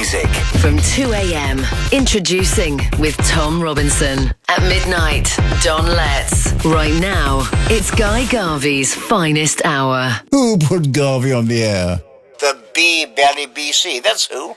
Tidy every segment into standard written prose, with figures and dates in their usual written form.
music. From 2 a.m. Introducing with Tom Robinson. At midnight, Don Letts. Right now, it's Guy Garvey's finest hour. Who put Garvey on the air? The B-Belly BC, that's who.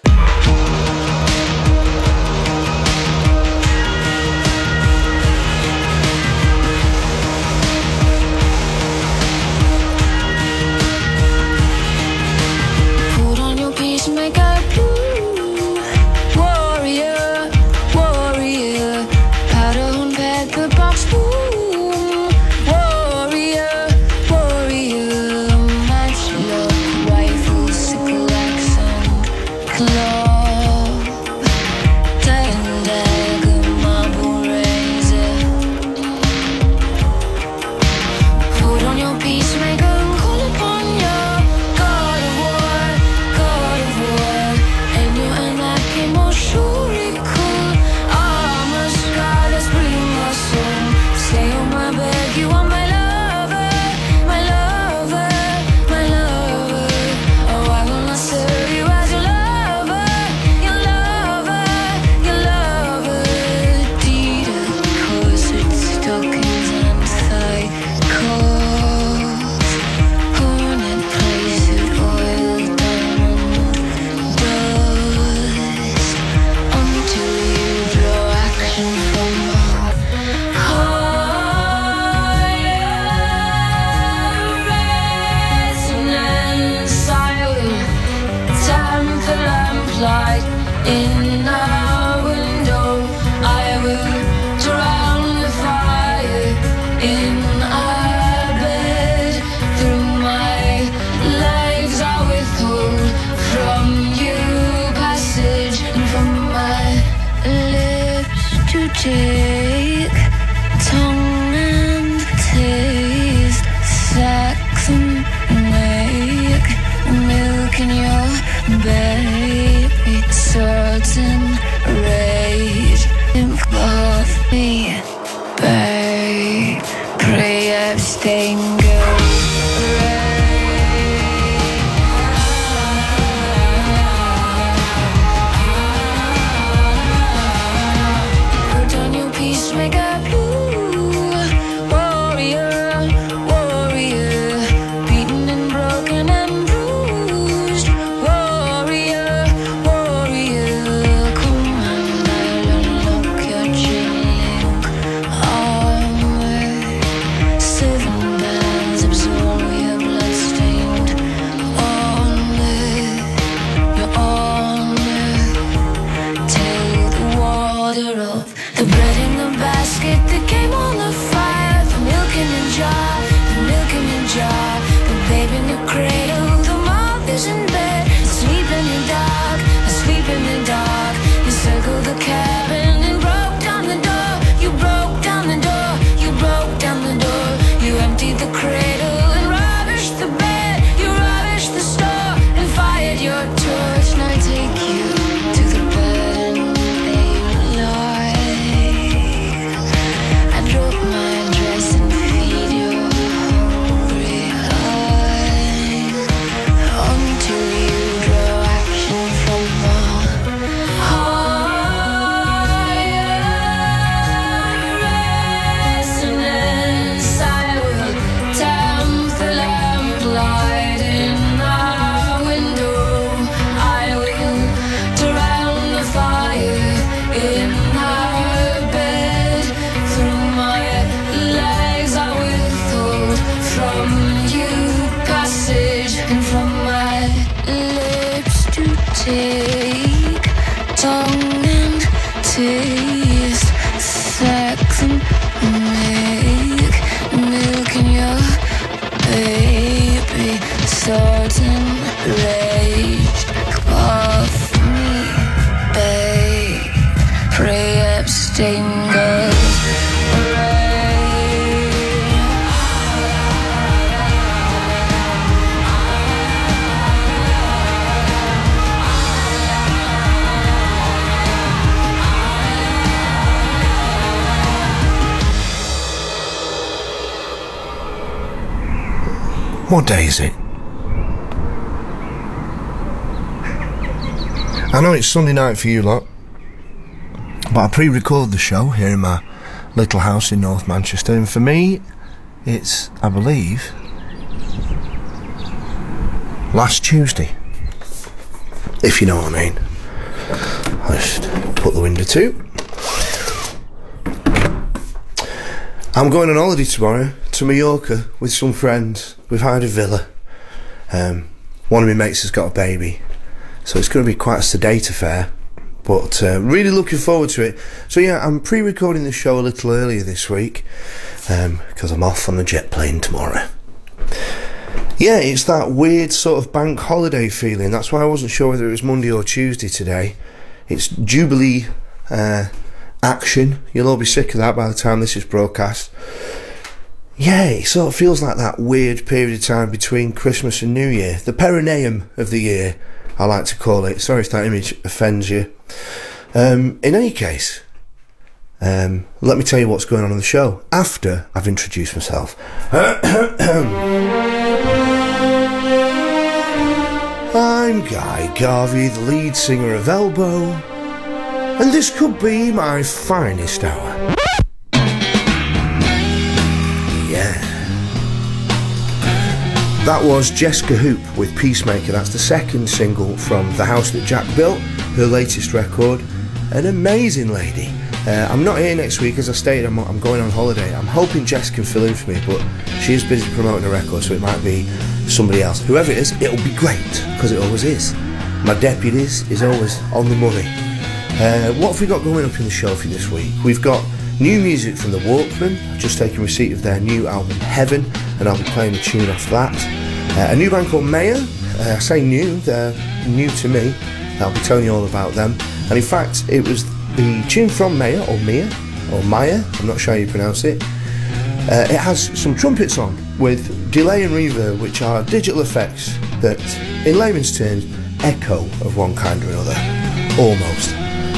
Put on your peacemaker blue. Warrior, warrior. Powder on pepper box boom. Warrior, warrior. Matchlock, rifle, sickle, axe and club. Turn dagger, marble razor. Put on your peacemaker and call upon your God of war, God of war. And you and I came all sure it could. Armor scar, let's bring us home. Stay on my bed, you are my lover, my lover, my lover. Oh, I will not serve you as your lover, your lover, your lover. Dita, corsets, stockings and thigh calls. Hornet plated oil diamond dust. Until you draw action from resonance. I will tamper lamplight in our window. I will drown the fire in our bed. Through my legs I withhold from you passage, and from my lips to take tongue and taste, sex and make milk in your baby, certain rage. Think of me, babe. Pray abstain, girl. Put on your peacemaker blue. Warrior, warrior. Beaten and broken and bruised. Warrior, warrior. Come and I'll unlock your chain link armor. 7 bands absorb your blood-stained honor. Your honor. Take the water off the bread in the basket that came on the fire. The milk in the jar, the milk in the jar. The babe in the cradle, the moth is in bed. Asleep in the dark, asleep in the dark. You circled the cabin and broke down the door. You broke down the door, you broke down the door. You emptied the cradle and rubbished the bed. You rubbished the store and fired your torch. Now I take you to the bed and lay you lie. I drop my dress and feed your hungry eyes until you draw action from my resonance. I will tamp the lamplight in our window. I will drown the fire in our bed. Through my legs I withhold from you passage, and from my lips to take tongue and taste, sex and make milk in your baby, certain rage of me, babe. Pray abstain, girl. What day is it? I know it's Sunday night for you lot, but I pre-record the show here in my little house in North Manchester, and for me, it's, I believe, last Tuesday, if you know what I mean. I'll just put the window to. I'm going on holiday tomorrow to Mallorca with some friends. We've hired a villa. One of my mates has got a baby, so it's going to be quite a sedate affair, but really looking forward to it. So yeah, I'm pre-recording the show a little earlier this week because I'm off on the jet plane tomorrow. Yeah, it's that weird sort of bank holiday feeling. That's why I wasn't sure whether it was Monday or Tuesday today. It's Jubilee action. You'll all be sick of that by the time this is broadcast. Yeah, it sort of feels like that weird period of time between Christmas and New Year. The perineum of the year, I like to call it. Sorry if that image offends you. In any case, let me tell you what's going on the show after I've introduced myself. I'm Guy Garvey, the lead singer of Elbow, and this could be my finest hour. Yeah. That was Jessica Hoop with Peacemaker. That's the second single from The House That Jack Built, her latest record. An amazing lady. I'm not here next week, as I stated, I'm going on holiday. I'm hoping Jess can fill in for me, but she is busy promoting a record, so it might be somebody else. Whoever it is, it'll be great, because it always is. My deputies is always on the money. What have we got going up in the show for you this week? We've got new music from the Walkmen. I've just taken receipt of their new album Heaven, and I'll be playing a tune off that. A new band called Maya. I say new, they're new to me. I'll be telling you all about them. And in fact, it was the tune from Maya, or Mia, or Maya, I'm not sure how you pronounce it. It has some trumpets on with delay and reverb, which are digital effects that, in layman's terms, echo of one kind or another. Almost.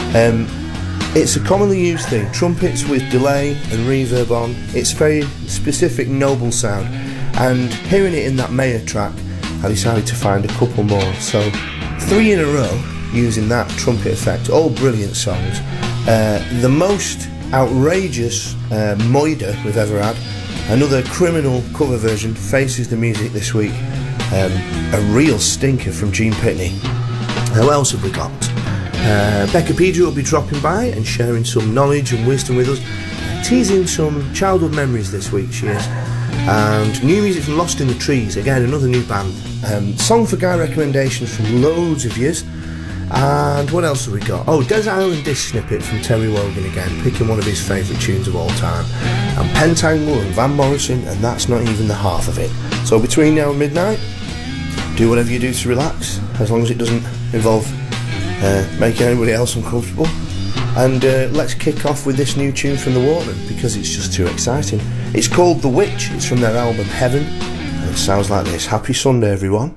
It's a commonly used thing, trumpets with delay and reverb on. It's a very specific, noble sound, and hearing it in that Maya track, I decided to find a couple more. So 3 in a row using that trumpet effect, all brilliant songs. The most outrageous Moida we've ever had, another criminal cover version, faces the music this week. A real stinker from Gene Pitney. Who else have we got? Becca Pedro will be dropping by and sharing some knowledge and wisdom with us, teasing some childhood memories this week, she is. And new music from Lost in the Trees, again another new band. Song for Guy recommendations from loads of yous. And what else have we got? Oh, Desert Island Disc Snippet from Terry Wogan again, picking one of his favourite tunes of all time. And Pentangle and Van Morrison, and that's not even the half of it. So between now and midnight, do whatever you do to relax, as long as it doesn't involve making anybody else uncomfortable. And let's kick off with this new tune from the Walkmen, because it's just too exciting. It's called The Witch, it's from their album Heaven, and it sounds like this. Happy Sunday, everyone.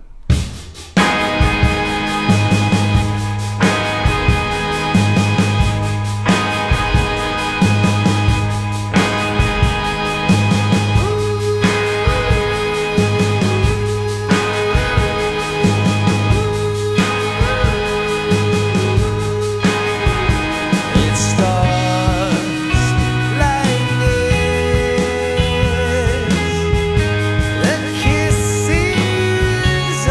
Kisses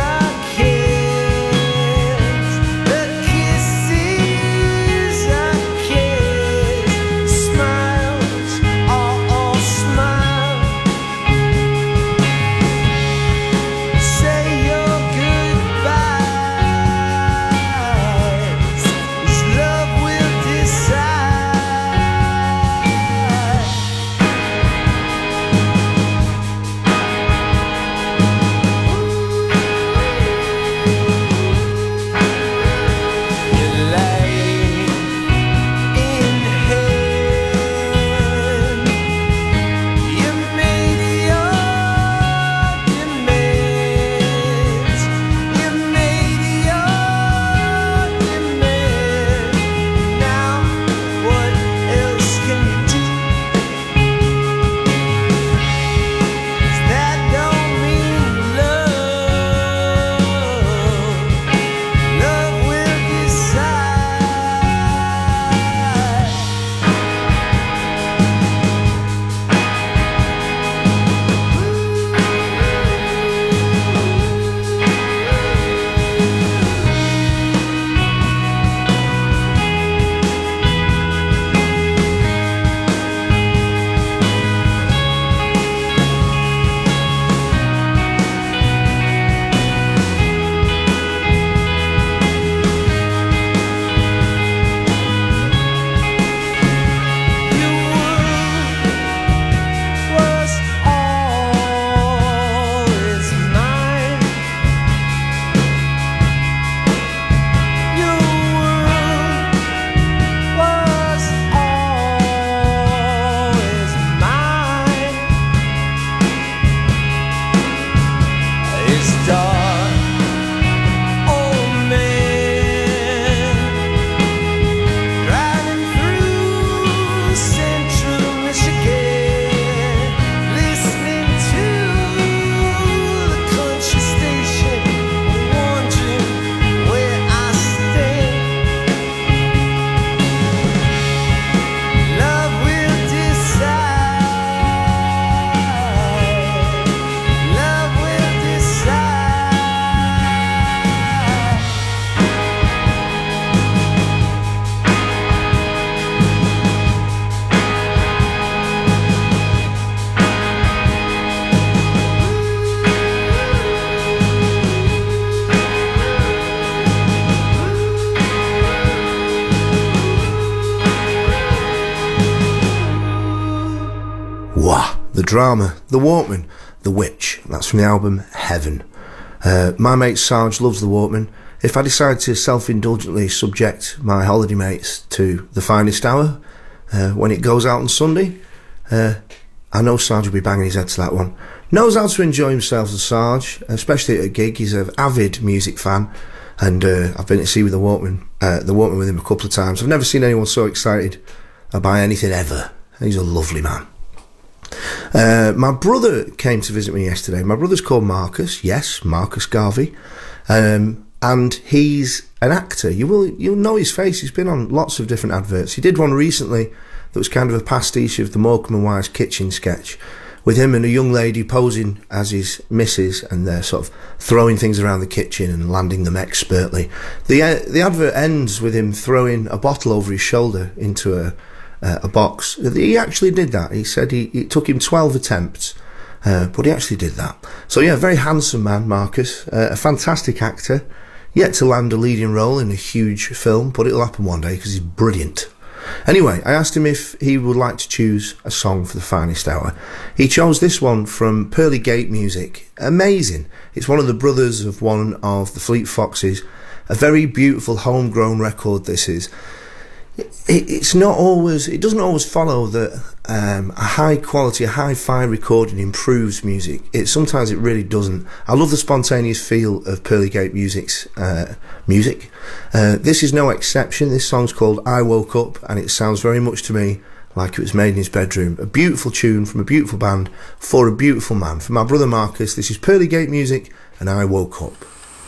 the drama, the Walkman, the Witch. That's from the album Heaven. My mate Sarge loves the Walkman. If I decide to self-indulgently subject my holiday mates to the Finest Hour when it goes out on Sunday, I know Sarge will be banging his head to that one. Knows how to enjoy himself, as Sarge, especially at a gig. He's an avid music fan, and I've been to see with the Walkman with him a couple of times. I've never seen anyone so excited about anything ever. He's a lovely man. My brother came to visit me yesterday. My brother's called Marcus. Yes, Marcus Garvey. And he's an actor. You'll know his face. He's been on lots of different adverts. He did one recently that was kind of a pastiche of the Morecambe and Wise kitchen sketch, with him and a young lady posing as his missus, and they're sort of throwing things around the kitchen and landing them expertly. The advert ends with him throwing a bottle over his shoulder into a box. He actually did that. He said it took him 12 attempts, but he actually did that. So yeah, very handsome man, Marcus, a fantastic actor, yet to land a leading role in a huge film, but it'll happen one day because he's brilliant. Anyway, I asked him if he would like to choose a song for the Finest Hour. He chose this one from Pearly Gate Music. Amazing. It's one of the brothers of one of the Fleet Foxes. A very beautiful homegrown record this is. It doesn't always follow that a high quality, a hi-fi recording improves music. Sometimes it really doesn't. I love the spontaneous feel of Pearly Gate Music's music. This is no exception. This song's called I Woke Up, and it sounds very much to me like it was made in his bedroom. A beautiful tune from a beautiful band for a beautiful man. For my brother Marcus, this is Pearly Gate Music and I Woke Up.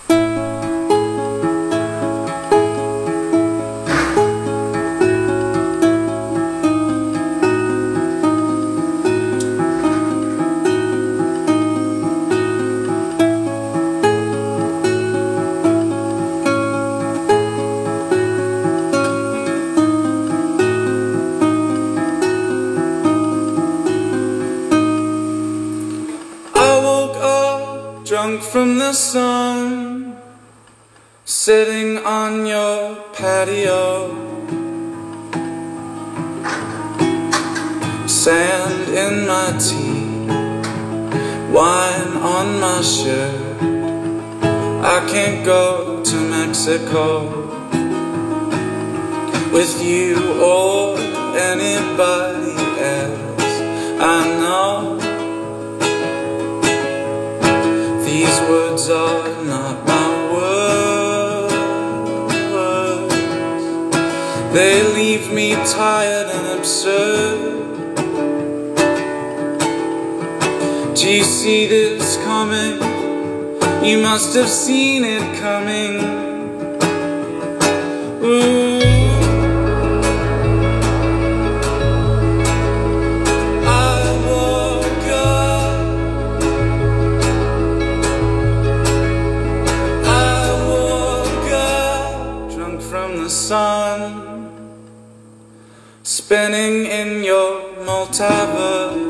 From the sun, sitting on your patio, sand in my tea, wine on my shirt. I can't go to Mexico with you or anybody else. I know these words are not my words. They leave me tired and absurd. Do you see this coming? You must have seen it coming. Ooh. Sun, spinning in your multiverse,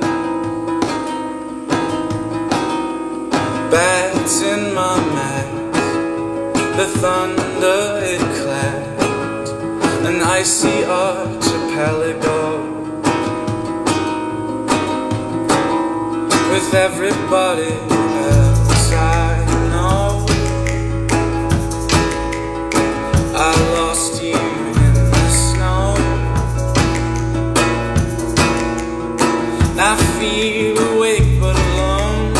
bats in my mask, the thunder it clapped, an icy archipelago, with everybody else I know. I lost you in the snow. I feel awake but alone.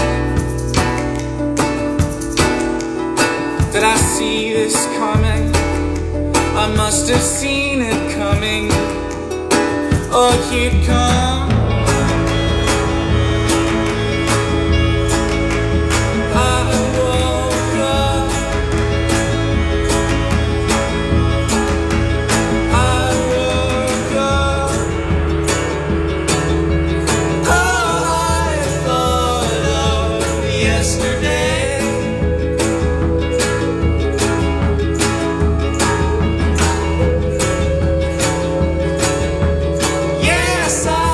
Did I see this coming? I must have seen it coming. Oh, you'd come. Yes, I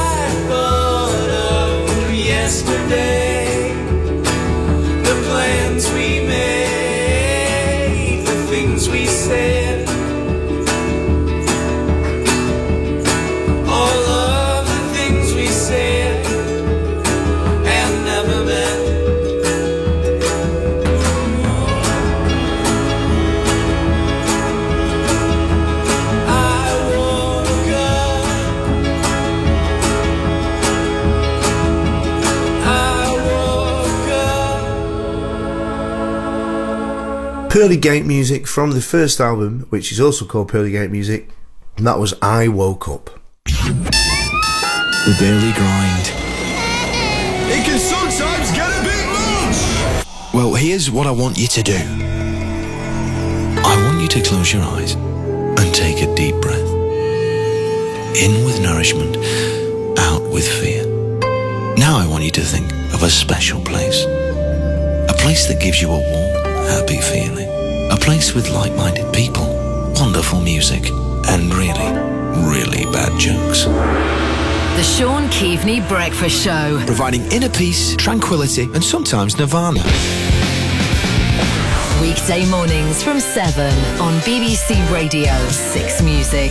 Pearly Gate music from the first album, which is also called Pearly Gate Music, and that was I Woke Up. The daily grind. It can sometimes get a bit much. Well, here's what I want you to do. I want you to close your eyes and take a deep breath. In with nourishment, out with fear. Now I want you to think of a special place. A place that gives you a warm, happy feeling. A place with like-minded people, wonderful music, and really, really bad jokes. The Sean Keaveney Breakfast Show. Providing inner peace, tranquility, and sometimes nirvana. Weekday mornings from 7 on BBC Radio 6 Music.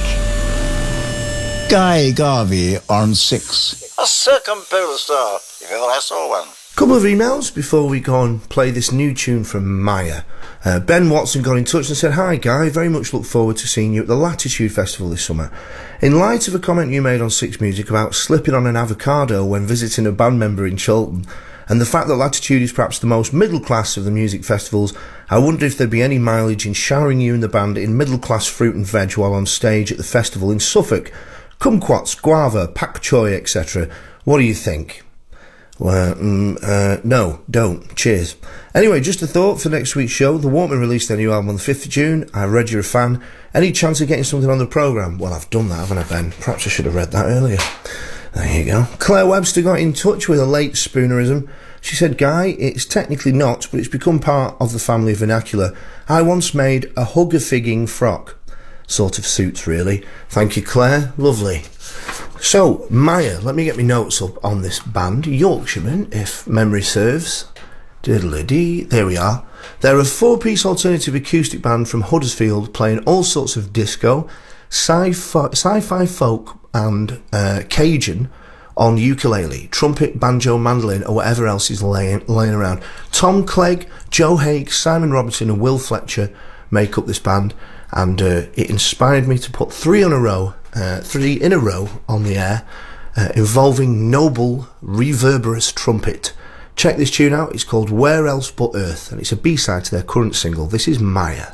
Guy Garvey on 6. A circumpolar star, if ever I saw one. Couple of emails before we go and play this new tune from Maya. Ben Watson got in touch and said, "Hi Guy, very much look forward to seeing you at the Latitude Festival this summer. In light of a comment you made on 6 Music about slipping on an avocado when visiting a band member in Chiltern, and the fact that Latitude is perhaps the most middle class of the music festivals, I wonder if there'd be any mileage in showering you and the band in middle class fruit and veg while on stage at the festival in Suffolk. Kumquats, guava, pak choy, etc. What do you think?" Well, no, don't. Cheers. Anyway, just a thought for next week's show. The Walkmen released their new album on the 5th of June. I read you're a fan. Any chance of getting something on the programme? Well, I've done that, haven't I, Ben? Perhaps I should have read that earlier. There you go. Claire Webster got in touch with a late spoonerism. She said, "Guy, it's technically not, but it's become part of the family vernacular. I once made a hug-a-figging frock." Sort of suits, really. Thank you, Claire. Lovely. So, Maya, let me get my notes up on this band. Yorkshireman, if memory serves. Diddle-dee. There we are. They're a 4-piece alternative acoustic band from Huddersfield playing all sorts of disco, sci-fi folk and Cajun on ukulele, trumpet, banjo, mandolin or whatever else is laying around. Tom Clegg, Joe Haig, Simon Robinson and Will Fletcher make up this band, and it inspired me to put 3 in a row on the air, involving noble, reverberous trumpet. Check this tune out. It's called Where Else But Earth, and it's a B-side to their current single. This is Maya.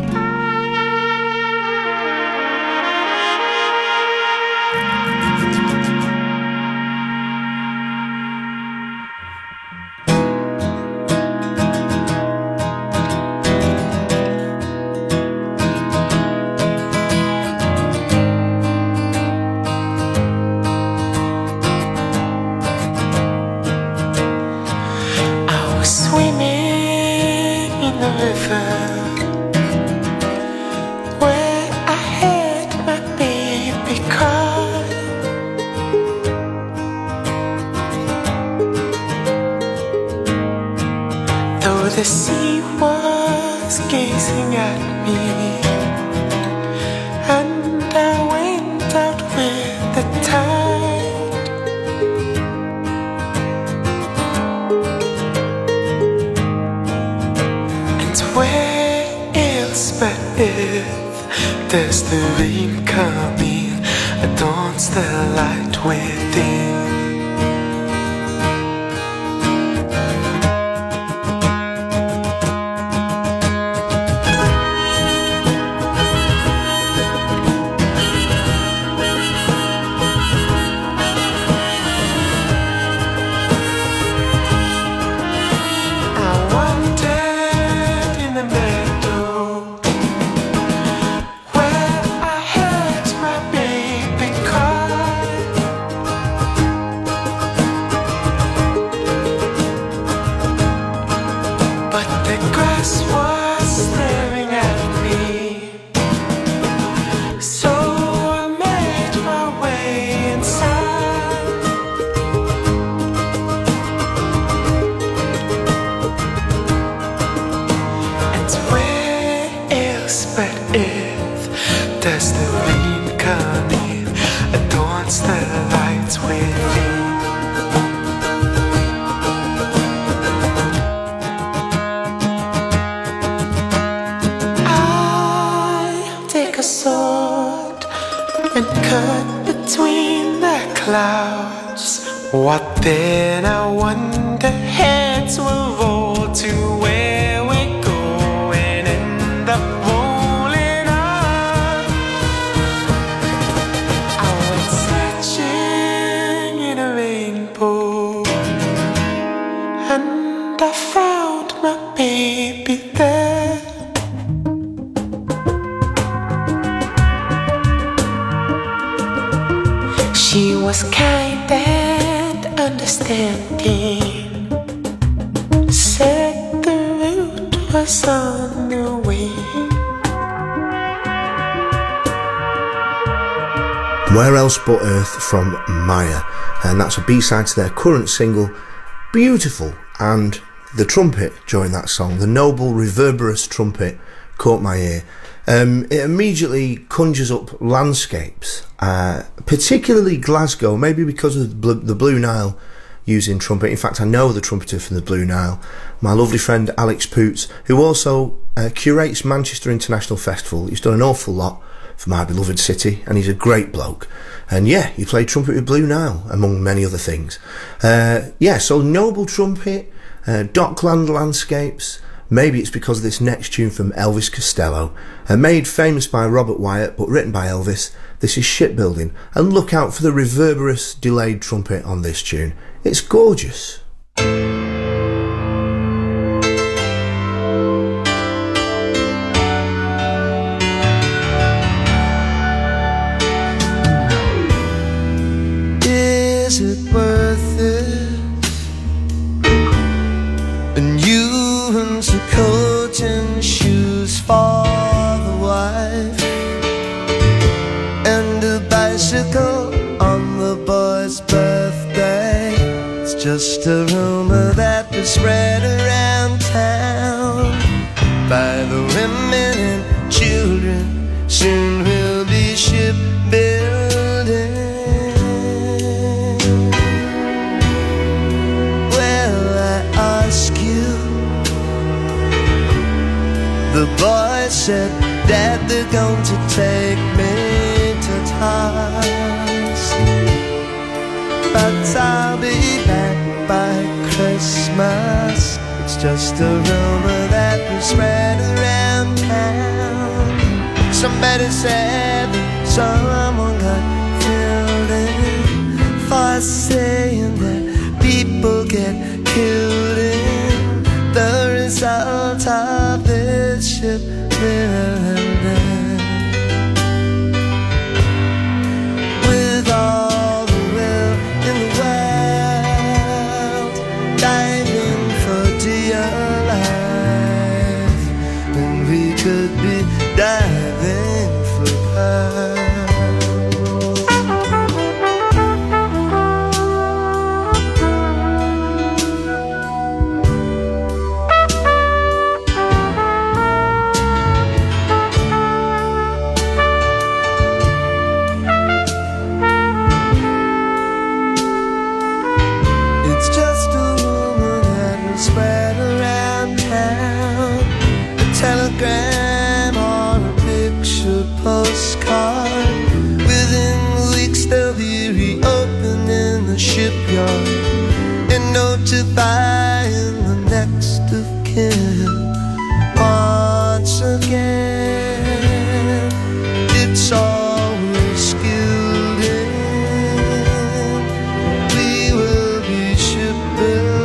The sea was gazing at me, and I went out with the tide. And where else but if does the rain come in, adorns the light within. What then, I wonder, heads will roll to where we're going, and was kind and understanding. Said the route was on the way. Where Else But Earth from Maya, and that's a B-side to their current single, Beautiful. And the trumpet during that song, the noble reverberous trumpet, caught my ear. It immediately conjures up landscapes, particularly Glasgow, maybe because of the Blue Nile using trumpet. In fact, I know the trumpeter from the Blue Nile, my lovely friend Alex Poots, who also curates Manchester International Festival. He's done an awful lot for my beloved city, and he's a great bloke. And yeah, he played trumpet with Blue Nile, among many other things. So noble trumpet, Dockland landscapes. Maybe it's because of this next tune from Elvis Costello, made famous by Robert Wyatt but written by Elvis. This is Shipbuilding, and look out for the reverberous delayed trumpet on this tune. It's gorgeous. Is it worth it? And you into coat and shoes for the wife, and a bicycle on the boy's birthday. It's just a rumor that was spread around town by the women and children. Soon we'll be shipbuilding. The boy said, Dad, they're going to take me to task, but I'll be back by Christmas. It's just a rumor that was spread around town. Somebody said that someone got killed in, for saying that people get killed in the result of this ship building. With all the will in the world, diving for dear life, when we could be diving for pearls. Telegram or a picture postcard. Within weeks they'll be reopening the shipyard and notifying the next of kin. Once again, it's all we're skilled in. We will be shipbuilding.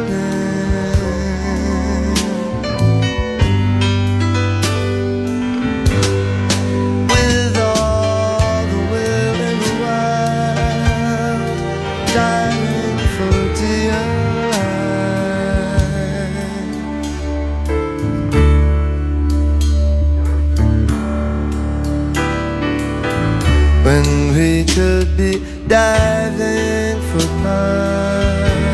When we could be diving for pearls.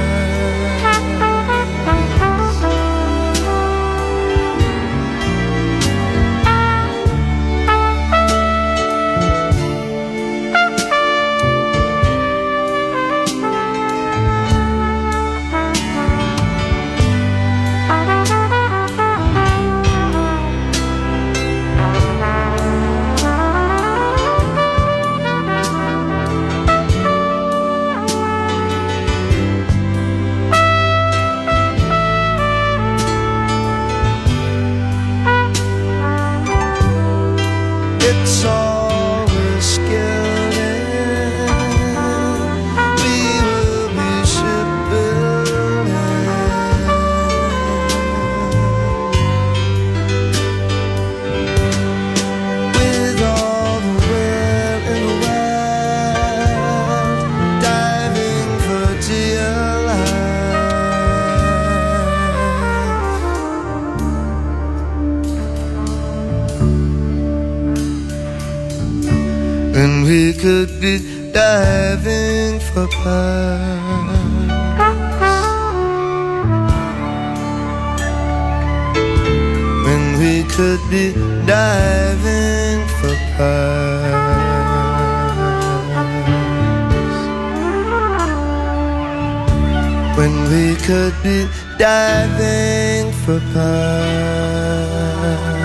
It's all we're skilled in. We will be shipbuilding. With all the will in the world, when we could be diving for pearls. When we could be diving for pearls. When we could be diving for pearls.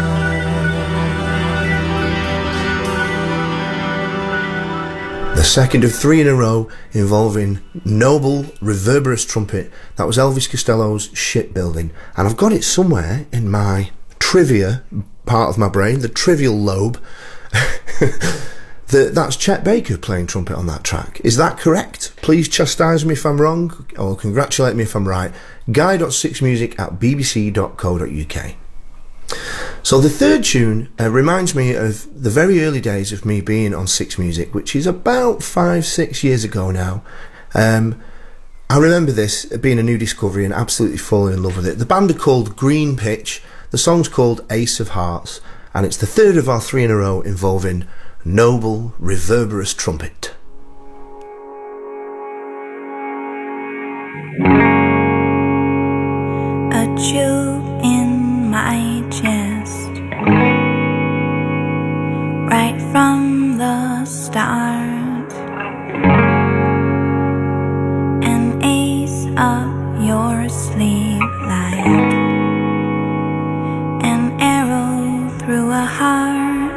The second of three in a row involving noble, reverberous trumpet. That was Elvis Costello's Shipbuilding. And I've got it somewhere in my trivia part of my brain, the trivial lobe. That's Chet Baker playing trumpet on that track. Is that correct? Please chastise me if I'm wrong, or congratulate me if I'm right. guy.sixmusic@bbc.co.uk. So the third tune reminds me of the very early days of me being on Six Music, which is about 5-6 years ago now. I remember this being a new discovery and absolutely falling in love with it. The band are called Green Pitch, the song's called Ace of Hearts, and it's the third of our three in a row involving noble, reverberous trumpet. A chill in my chest, right from the start. An ace up your sleeve like an arrow through a heart.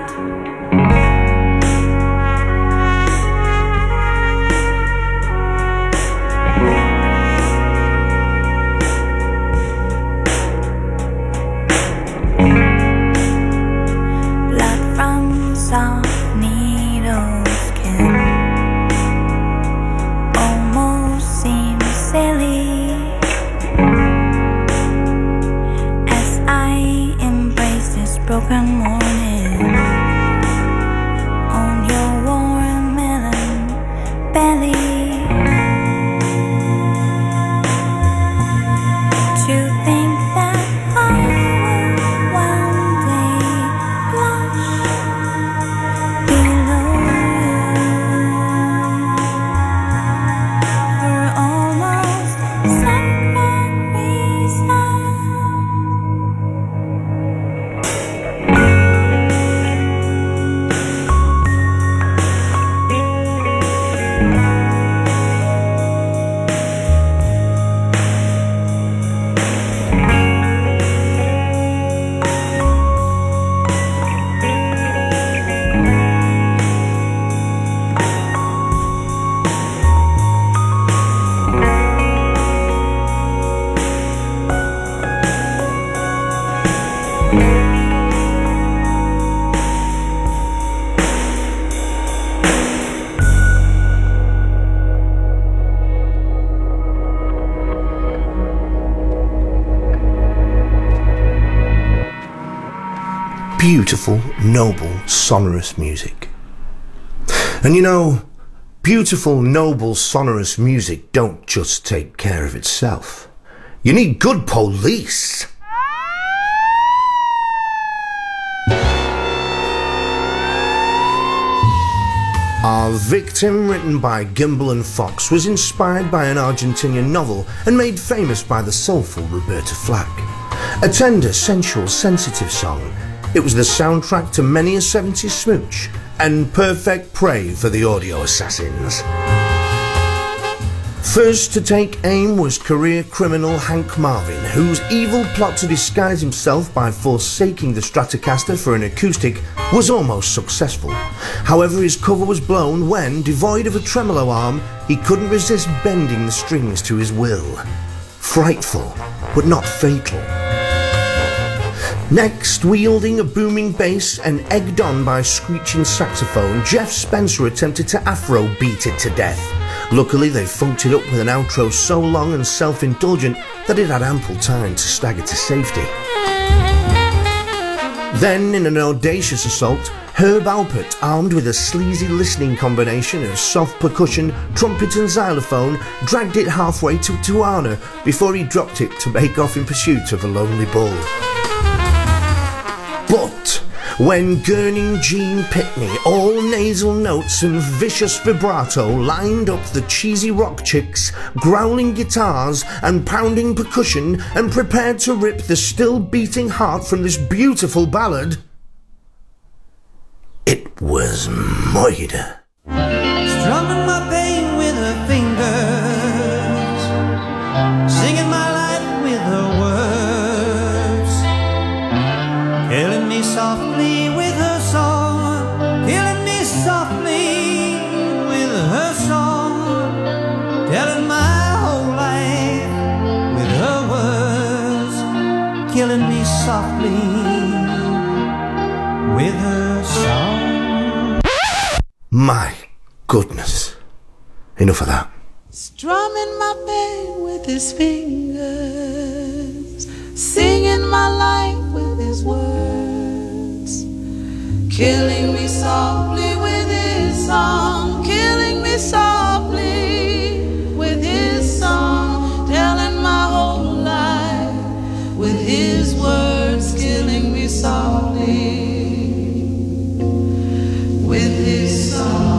Soft needles can almost seem silly as I embrace this broken morning on your warm melon belly. To think that I will one day blush below for almost sacred reason. Beautiful, noble, sonorous music. And you know, beautiful, noble, sonorous music don't just take care of itself. You need good police. Our Victim, written by Gimble and Fox, was inspired by an Argentinian novel and made famous by the soulful Roberta Flack. A tender, sensual, sensitive song, it was the soundtrack to many a 70s smooch and perfect prey for the audio assassins. First to take aim was career criminal Hank Marvin, whose evil plot to disguise himself by forsaking the Stratocaster for an acoustic was almost successful. However, his cover was blown when, devoid of a tremolo arm, he couldn't resist bending the strings to his will. Frightful, but not fatal. Next, wielding a booming bass and egged on by screeching saxophone, Jeff Spencer attempted to Afro-beat it to death. Luckily, they funked it up with an outro so long and self-indulgent that it had ample time to stagger to safety. Then, in an audacious assault, Herb Alpert, armed with a sleazy listening combination of soft percussion, trumpet and xylophone, dragged it halfway to Tijuana before he dropped it to make off in pursuit of a lonely bull. But when gurning Gene Pitney, all nasal notes and vicious vibrato, lined up the cheesy rock chicks, growling guitars and pounding percussion, and prepared to rip the still beating heart from this beautiful ballad. It was murder. Strumming my pain with her fingers, singing my life with her words, killing me softly with her song, killing me softly with her song, telling my whole life with her words, killing me softly with her song. My goodness. Enough of that. Strumming my pain with his fingers, singing my life with his words, killing me softly with his song, killing me softly with his song, telling my whole life with his words, killing me softly with his song.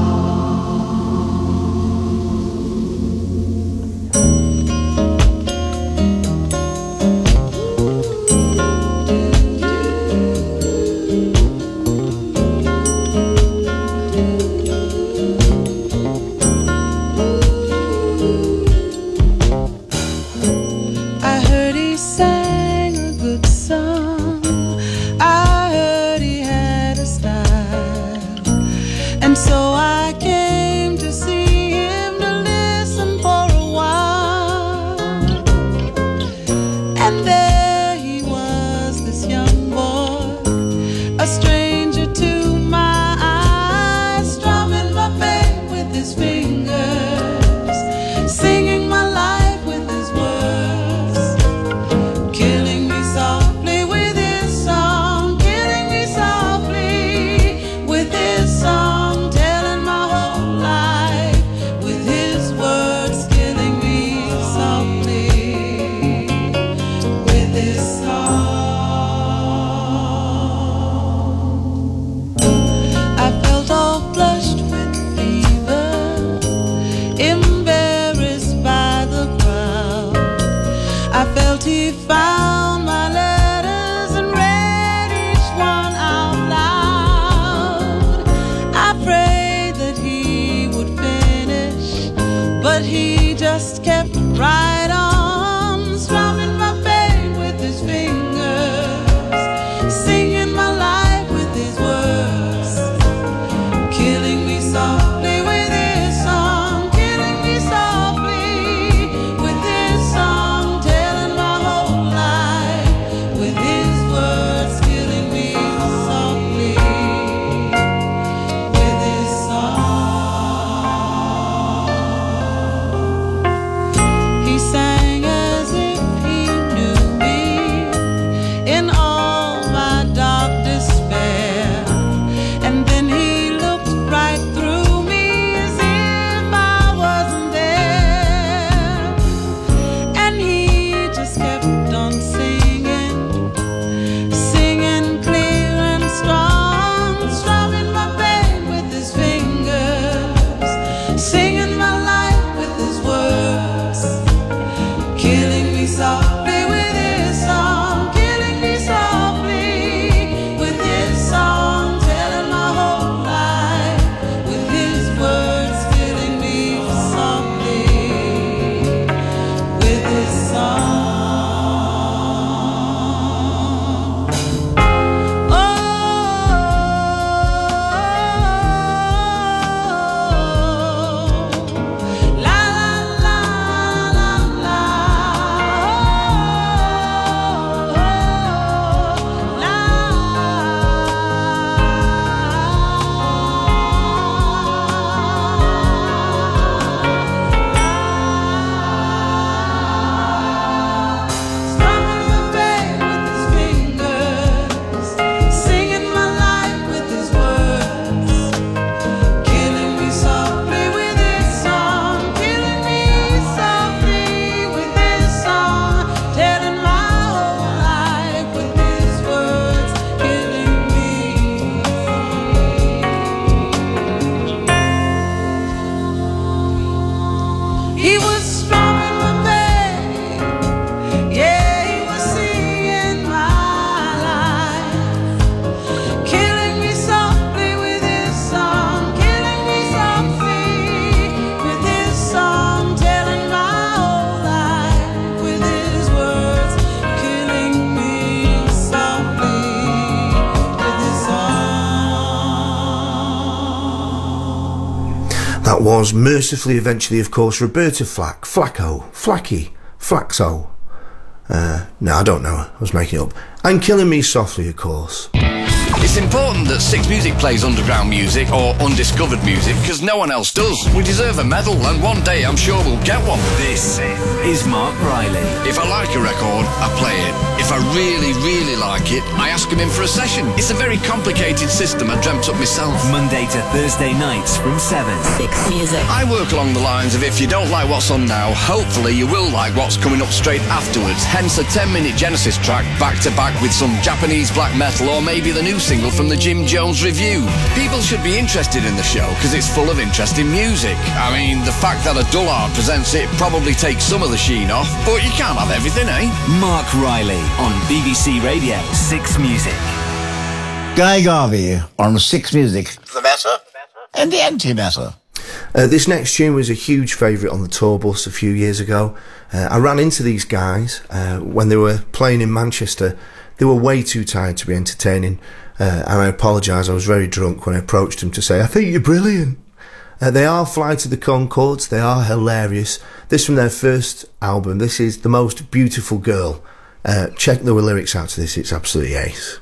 That was mercifully eventually, of course, Roberta Flack, Flacco, Flacky, Flaxo. No, I don't know. I was making it up. And Killing Me Softly, of course. It's important that Six Music plays underground music or undiscovered music because no one else does. We deserve a medal and one day I'm sure we'll get one. This is Mark Riley. If I like a record, I play it. If I really, really like it, I ask him in for a session. It's a very complicated system I dreamt up myself. Monday to Thursday nights from 7. Six Music. I work along the lines of if you don't like what's on now, hopefully you will like what's coming up straight afterwards. Hence a 10-minute Genesis track back to back with some Japanese black metal or maybe the new single from the Jim Jones Review. People should be interested in the show because it's full of interesting music. I mean, the fact that a dullard presents it probably takes some of the sheen off, but you can't have everything, eh? Mark Riley on BBC Radio 6 Music. Guy Garvey on 6 Music. The matter And the antimatter. This next tune was a huge favourite on the tour bus a few years ago. I ran into these guys when they were playing in Manchester. They were way too tired to be entertaining, and I apologise, I was very drunk when I approached them to say, I think you're brilliant. They are Flight of the Conchords, they are hilarious. This from their first album, this is The Most Beautiful Girl. Check the lyrics out to this, it's absolutely ace.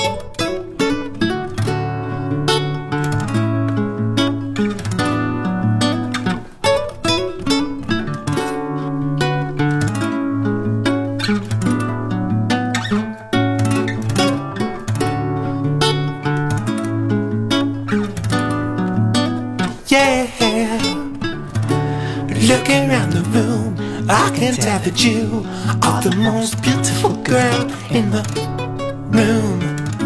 Look around the room, I can tell that you are the most beautiful girl in the room,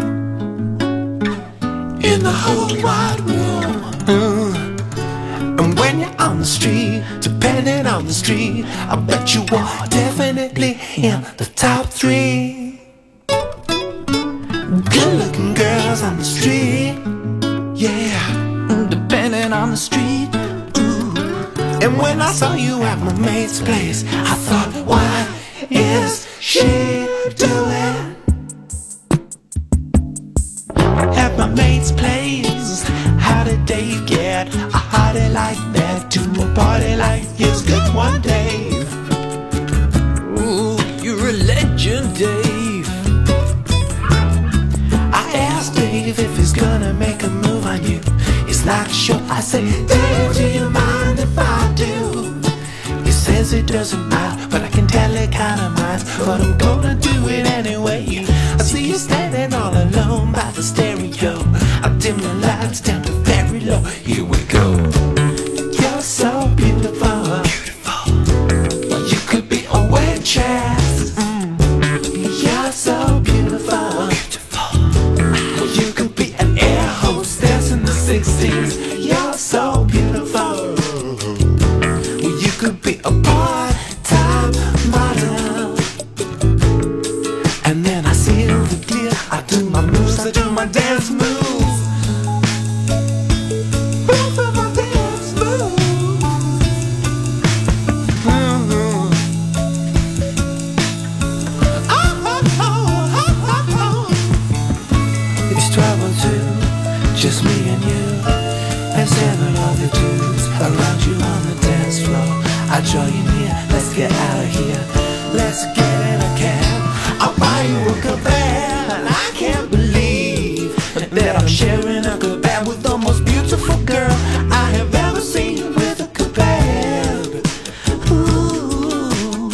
in the whole wide world. And when you're on the street, depending on the street, I bet you are definitely in the top 3 good-looking girls on the street. Yeah, depending on the street. And when I saw you at my mate's place, I thought, what is she doing at my mate's place? How did Dave get a hottie like that to a party like this? Good one, Dave. Ooh, you're a legend, Dave. I asked Dave if he's gonna make a move on you. He's not sure. I say, Dave, do you mind if I do? He says it doesn't matter, but I can tell it kinda minds. But I'm gonna do it anyway. I see you standing all alone by the stereo. I dim the lights down to very low. Here we go. You're so beautiful, beautiful. You could be a waitress. You're so beautiful, beautiful. You could be an air hostess in the 60s. You're so beautiful. You could be a part-time model. And then I seal the deal. I do my moves, I do my dance moves. Moves of my dance moves. It's trouble too, just me and you. And 7 other dudes around you on the dance floor. I draw you near, let's get out of here. Let's get in a cab, I'll buy you a kebab. And I can't believe that I'm sharing a kebab with the most beautiful girl I have ever seen with a kebab. Ooh.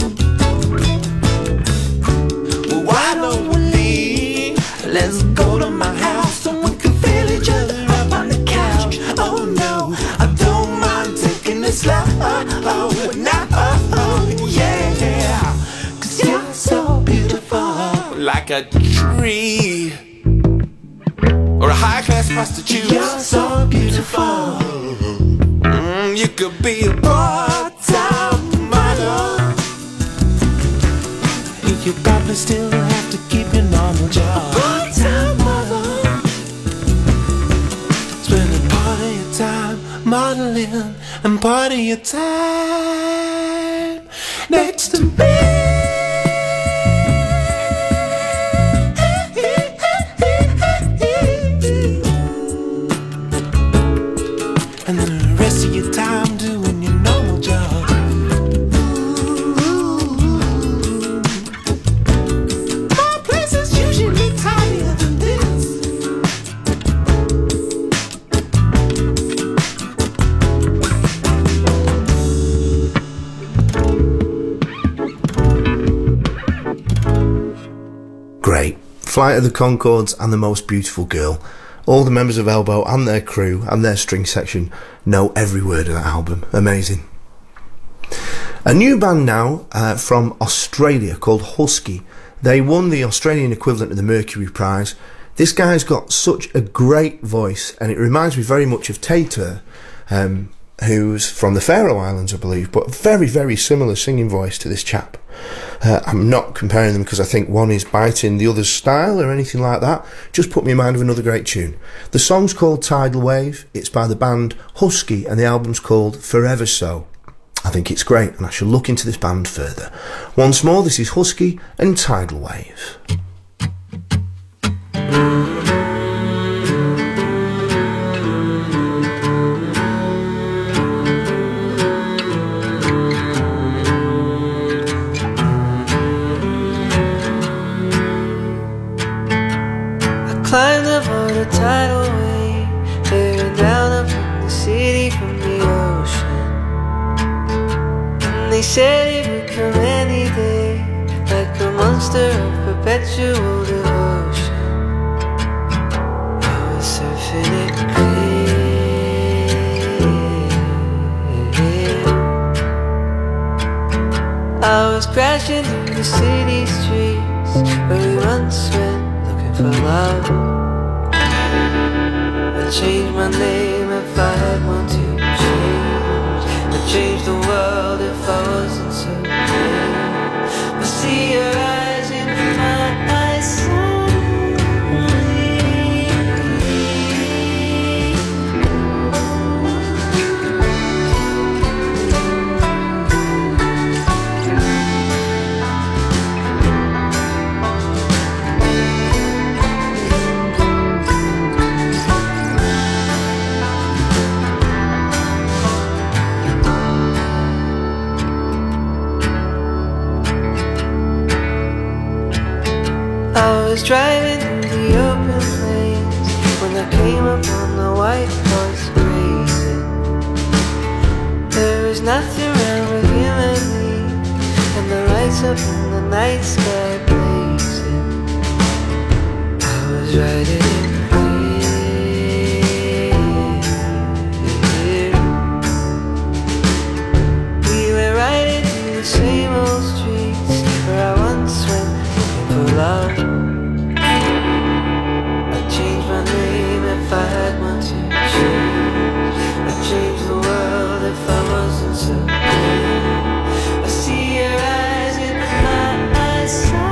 Well, why don't we leave? Let's go to my house and we can feel each other up on the couch. Oh no, I don't mind taking it slow. Oh, no, yeah. 'Cause you're so beautiful, like a tree or a high-class prostitute. You're so beautiful. You could be a part-time model. You probably still have to keep your normal job. Part-time model. Spending part of your time modeling and part of your time next to me. And then the rest of your time Flight of the Conchords and The Most Beautiful Girl. All the members of Elbow and their crew and their string section know every word of that album. Amazing. A new band now from Australia called Husky. They won the Australian equivalent of the Mercury Prize. This guy's got such a great voice, and it reminds me very much of Tater, who's from the Faroe Islands, I believe, but very, very similar singing voice to this chap. I'm not comparing them because I think one is biting the other's style or anything like that. Just put me in mind of another great tune. The song's called Tidal Wave. It's by the band Husky, and the album's called Forever So. I think it's great, and I shall look into this band further. Once more, this is Husky and Tidal Wave. Climbed aboard a tidal wave, bearing down upon the city from the ocean. And they said it would come any day, like a monster of perpetual devotion. I was surfing it clear. I was crashing through the city streets where we once went looking for love. I'd change my name if I had one to change. I'd change the world if I wasn't so clear. I see your eyes in my eyes I was driving through the open plains when I came upon the white horse grazing. There was nothing wrong with him and me, and the lights up in the night sky blazing. I was riding in clear. We were riding through the same old streets where I once went looking for love. If I had one to change, I'd change the world if I wasn't so clear. I see your eyes in my eyes.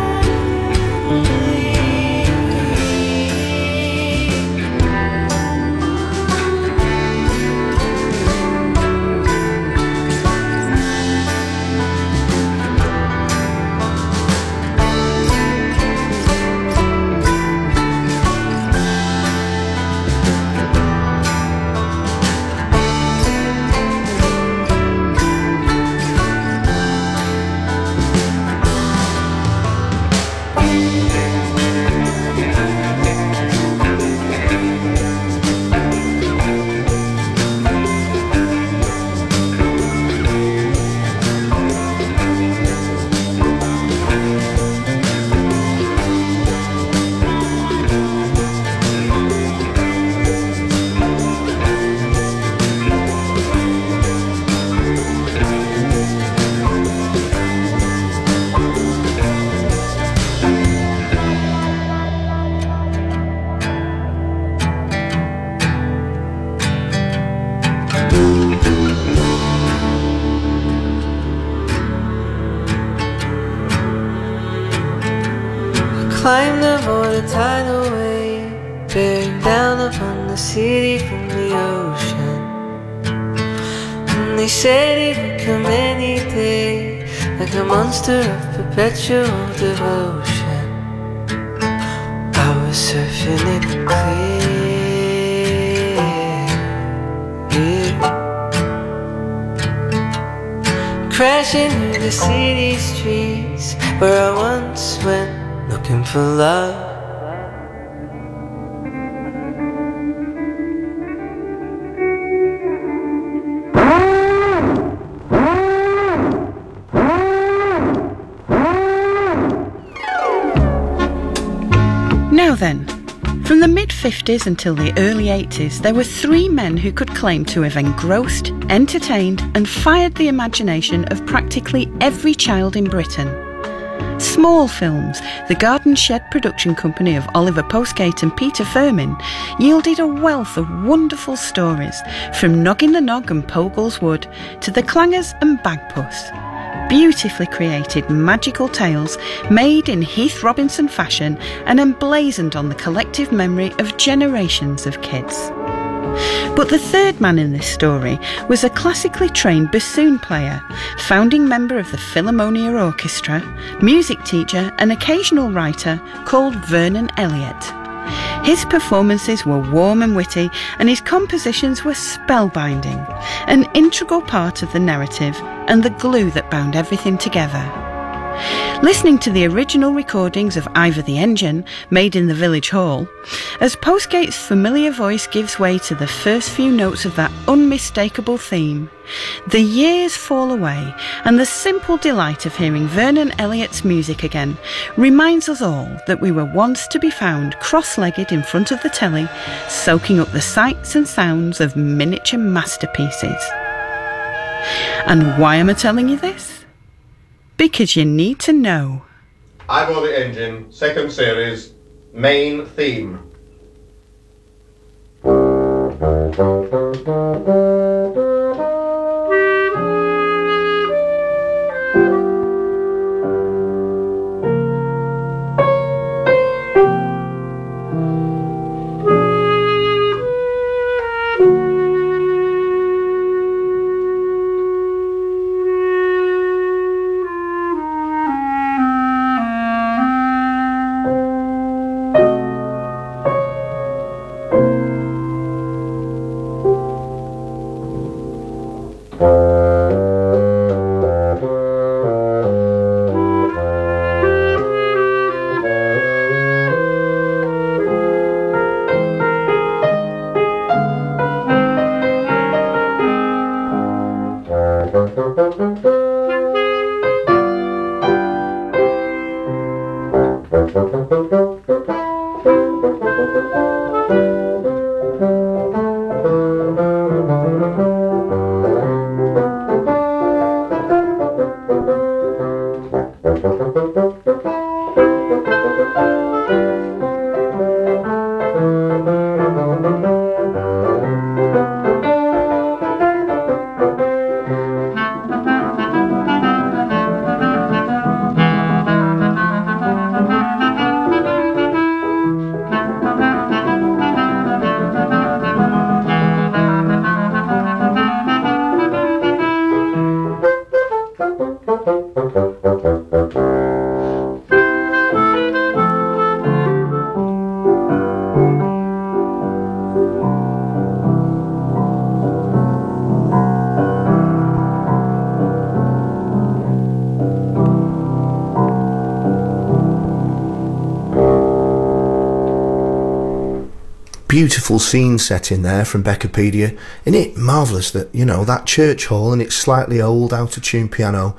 Climbed aboard a tidal wave, bearing down upon the city from the ocean. And they said it would come any day, like a monster of perpetual devotion. I was surfing it clear, crashing through the city streets where I once went looking for love. then. From the mid-50s until the early 80s, there were three men who could claim to have engrossed, entertained and fired the imagination of practically every child in Britain. Small Films, the Garden Shed production company of Oliver Postgate and Peter Firmin, yielded a wealth of wonderful stories, from Noggin the Nog and Pogle's Wood to The Clangers and Bagpuss. Beautifully created magical tales made in Heath Robinson fashion and emblazoned on the collective memory of generations of kids. But the third man in this story was a classically trained bassoon player, founding member of the Philharmonia Orchestra, music teacher and occasional writer called Vernon Elliott. His performances were warm and witty, and his compositions were spellbinding, an integral part of the narrative and the glue that bound everything together. Listening to the original recordings of Ivor the Engine, made in the Village Hall, as Postgate's familiar voice gives way to the first few notes of that unmistakable theme, the years fall away, and the simple delight of hearing Vernon Elliott's music again reminds us all that we were once to be found cross-legged in front of the telly, soaking up the sights and sounds of miniature masterpieces. And why am I telling you this? Because you need to know. Ivor the Engine, second series, main theme. Beautiful scene set in there from Beckerpedia. Isn't it marvellous that, you know, that church hall and its slightly old out-of-tune piano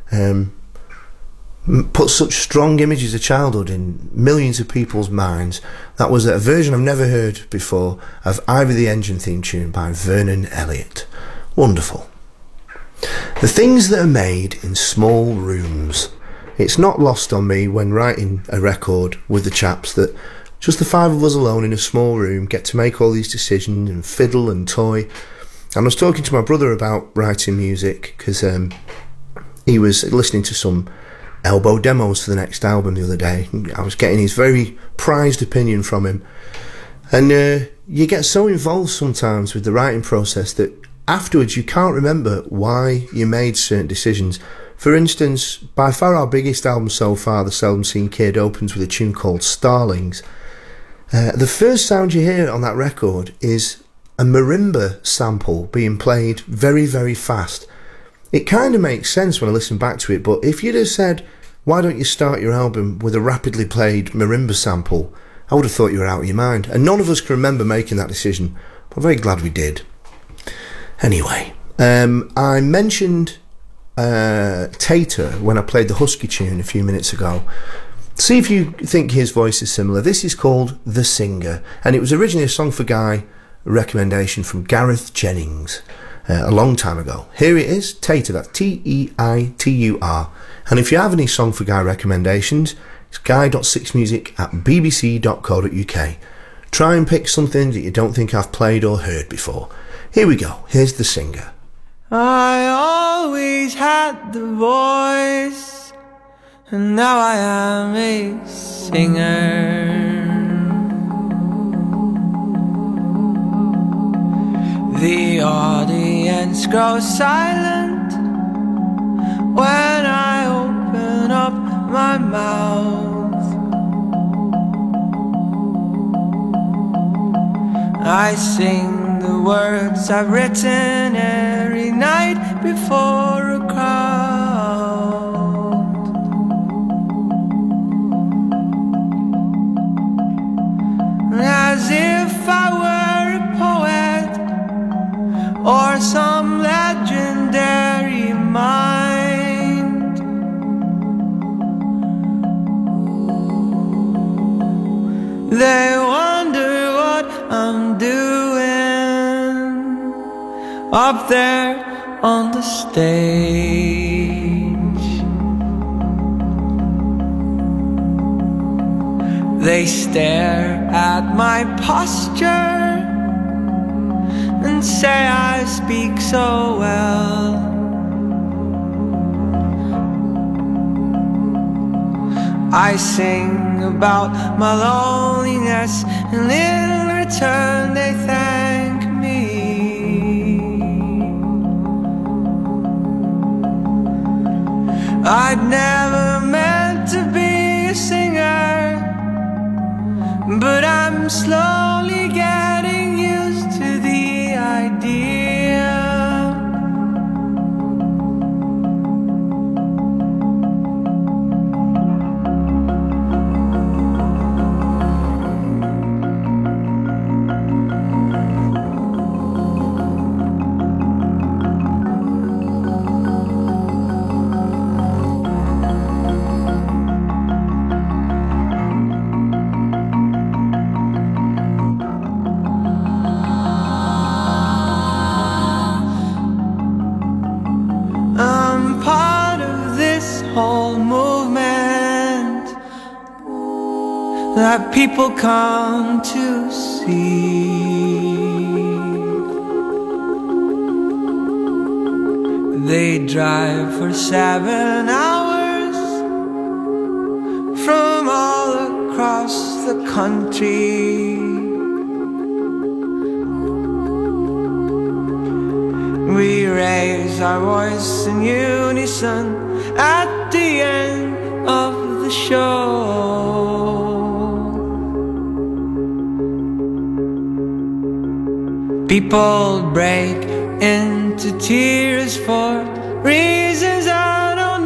put such strong images of childhood in millions of people's minds. That was a version I've never heard before of Ivor the Engine theme tune by Vernon Elliott. Wonderful. The things that are made in small rooms. It's not lost on me when writing a record with the chaps that just the five of us alone in a small room get to make all these decisions and fiddle and toy. And I was talking to my brother about writing music because he was listening to some elbow demos for the next album the other day. I was getting his very prized opinion from him. And you get so involved sometimes with the writing process that afterwards you can't remember why you made certain decisions. For instance, by far our biggest album so far, The Seldom Seen Kid, opens with a tune called Starlings. The first sound you hear on that record is a marimba sample being played very, very fast. It kind of makes sense when I listen back to it, but if you'd have said, why don't you start your album with a rapidly played marimba sample, I would have thought you were out of your mind. And none of us can remember making that decision, but I'm very glad we did. Anyway, I mentioned Tater when I played the Husky tune a few minutes ago. See if you think his voice is similar. This is called The Singer, and it was originally a Song for Guy recommendation from Gareth Jennings a long time ago. Here it is, Teitur, that's Teitur. And if you have any Song for Guy recommendations, it's guy.sixmusic@bbc.co.uk. Try and pick something that you don't think I've played or heard before. Here we go, here's The Singer. I always had the voice, and now I am a singer. The audience grows silent when I open up my mouth. I sing the words I've written every night before a crowd. As if I were a poet or some legendary mind. They wonder what I'm doing up there on the stage. They stare at my posture and say I speak so well. I sing about my loneliness, and in return they thank me. I'd never meant to be a singer, but I'm slowly getting used to the idea. Whole movement that people come to see. They drive for 7 hours from all across the country. We raise our voice in unison at the end of the show. People break into tears for reasons I don't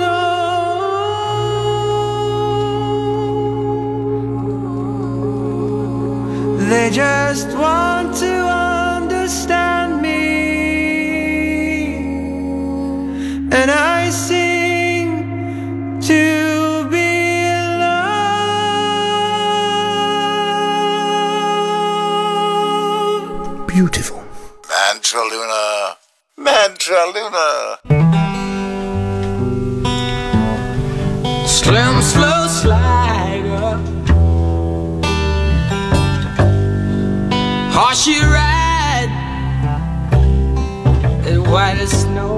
know. They just want to understand me, and I sing to be loved. Beautiful. Mantra Luna, Mantra Luna. Slim, slow slider, horse you ride, as white as snow.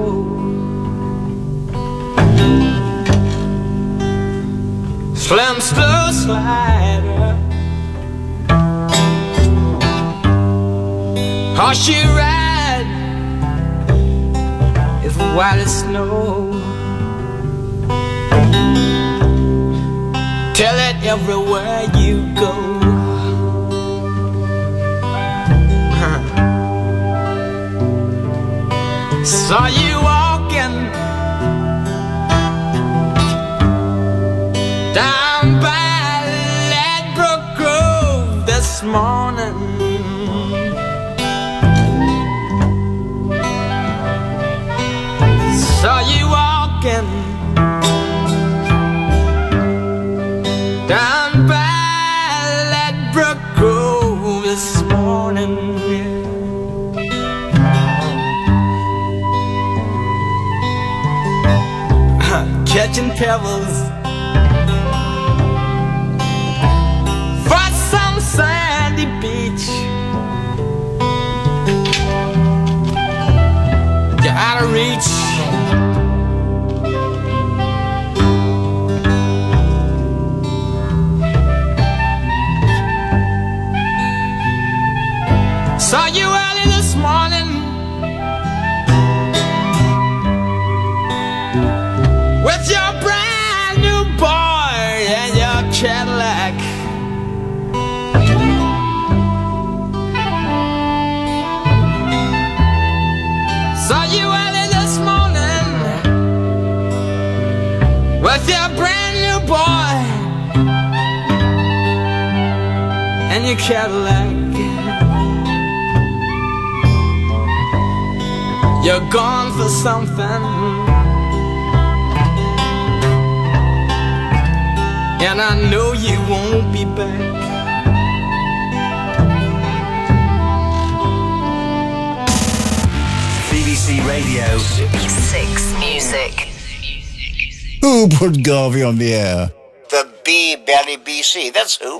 Slim, slow slider, horse you ride, as white as snow. Tell it everywhere you go. Saw you walking down by Ladbroke Grove this morning. Saw you walking catching pebbles for some sandy beach. You're out of reach. Saw you early this morning with your brand new boy and your Cadillac. Saw you early this morning with your brand new boy and your Cadillac. You're gone for something, and I know you won't be back. BBC Radio 6 Music. Who put Garvey on the air? The B-Belly BC, that's who.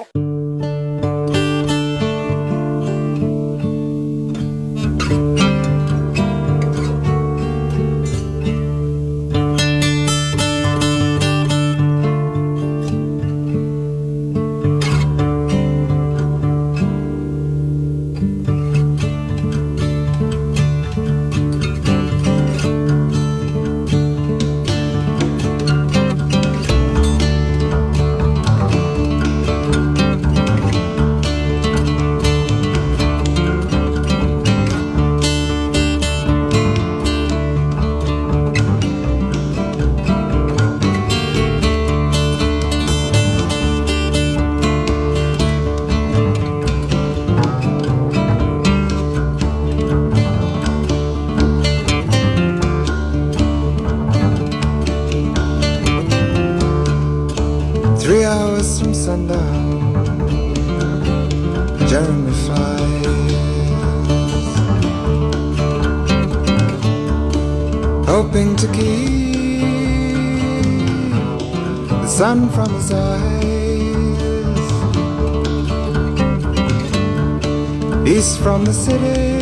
Jeremy flies, hoping to keep the sun from his eyes. East from the city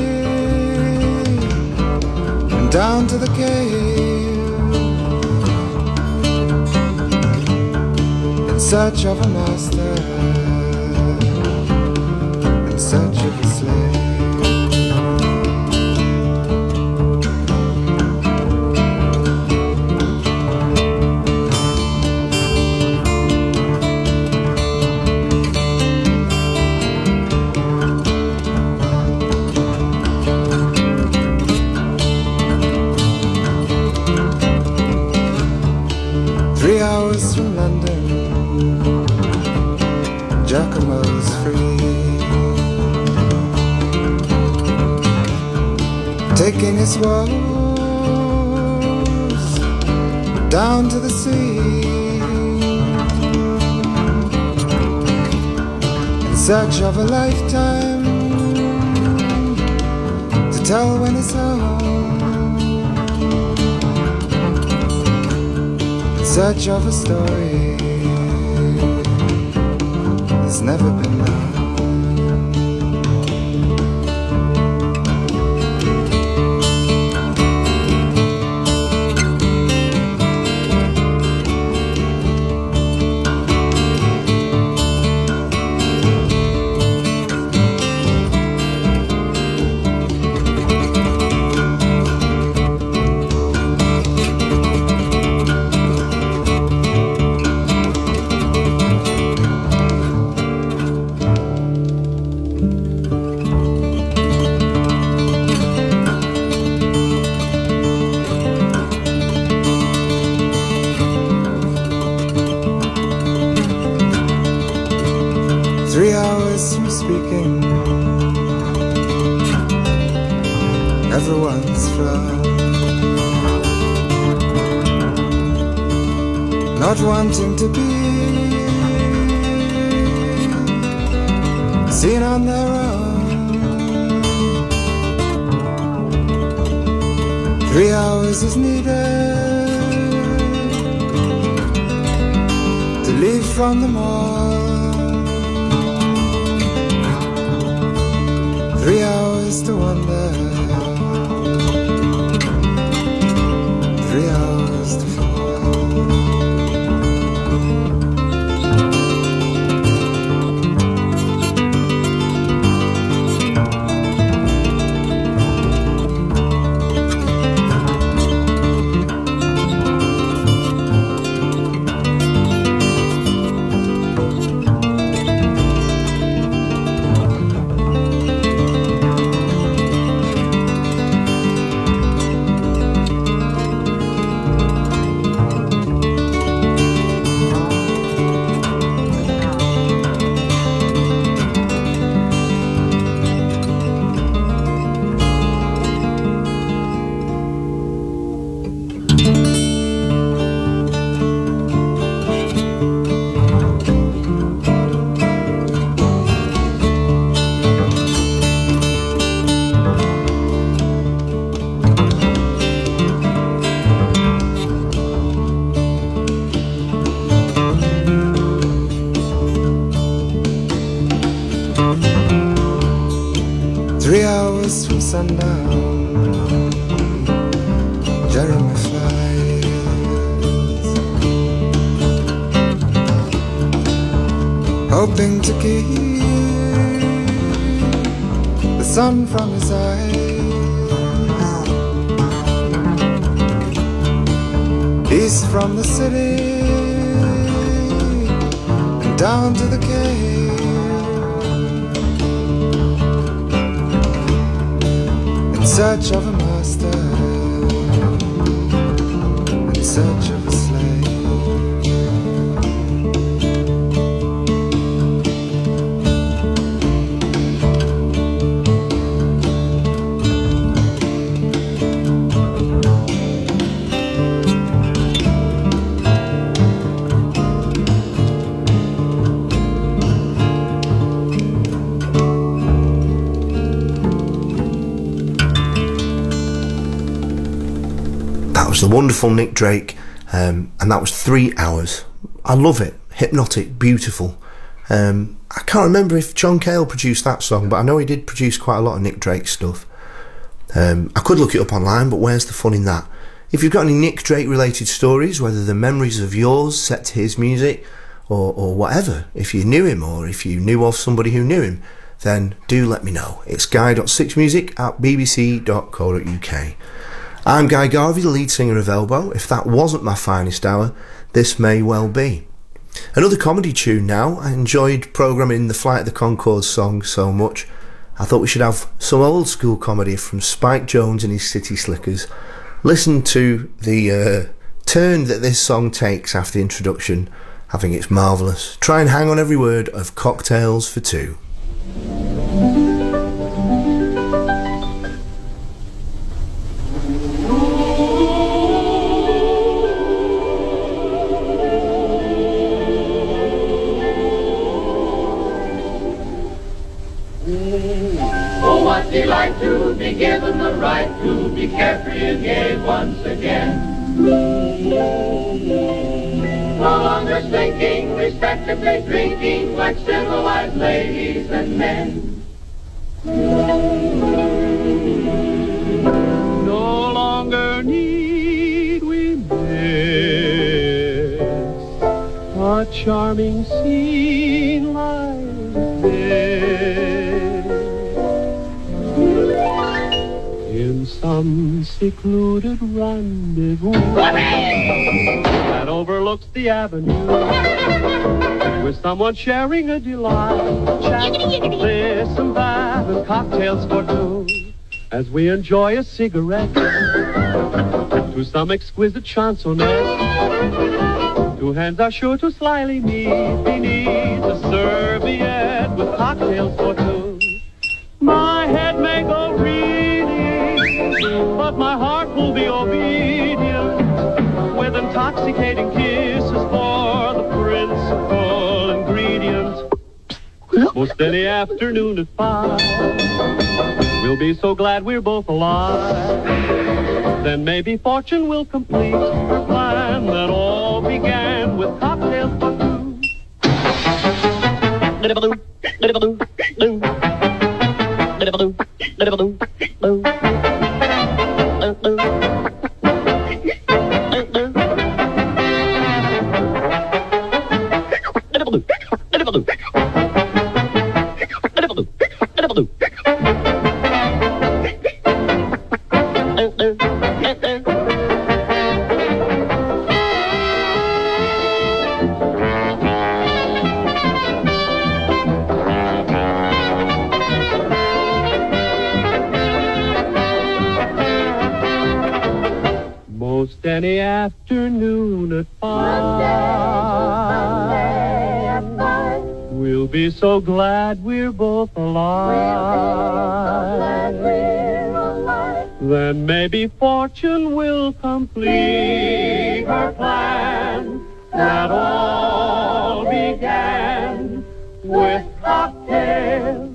and down to the cave, in search of a master, in search of a slave. 3 hours from London, Giacomo's free, taking his woes down to the sea, in search of a lifetime to tell when it's home. Search of a story that's never been known. 3 hours from speaking, everyone's frown, not wanting to be seen on their own. 3 hours is needed from the mall. 3 hours to wonder, 3 hours to fall. Sundown, Jeremy flies, hoping to keep the sun from his eyes. East from the city and down to the cave. In search of a master, in search of a slave. The wonderful Nick Drake, and that was 3 hours. I love it, hypnotic, beautiful. I can't remember if John Cale produced that song, but I know he did produce quite a lot of Nick Drake stuff. I could look it up online, but where's the fun in that? If you've got any Nick Drake related stories, whether they're memories of yours set to his music or whatever, if you knew him or if you knew of somebody who knew him, then do let me know. It's guy.6music@bbc.co.uk. I'm Guy Garvey, the lead singer of Elbow. If that wasn't my finest hour, this may well be. Another comedy tune now. I enjoyed programming the Flight of the Conchords song so much, I thought we should have some old school comedy from Spike Jones and his City Slickers. Listen to the turn that this song takes after the introduction. I think it's marvellous. Try and hang on every word of Cocktails for Two. Delight to be given the right to be carefree and gay once again. No longer slinking, respectively drinking like civilized ladies and men. No longer need we miss a charming scene like this. In some secluded rendezvous that overlooks the avenue, with someone sharing a delight, chat, this and that, and cocktails for two, as we enjoy a cigarette to some exquisite chansonette. Two hands are sure to slyly meet beneath a serviette with cocktails for two. My head may go reeling, but my heart will be obedient, with intoxicating kisses for the principal ingredient. Most any afternoon at 5, we'll be so glad we're both alive. Then maybe fortune will complete her plan that all began with cocktails for two. Most any afternoon at 5, we'll be so glad we're both alive. Then maybe fortune will complete her plan that all began with cocktails.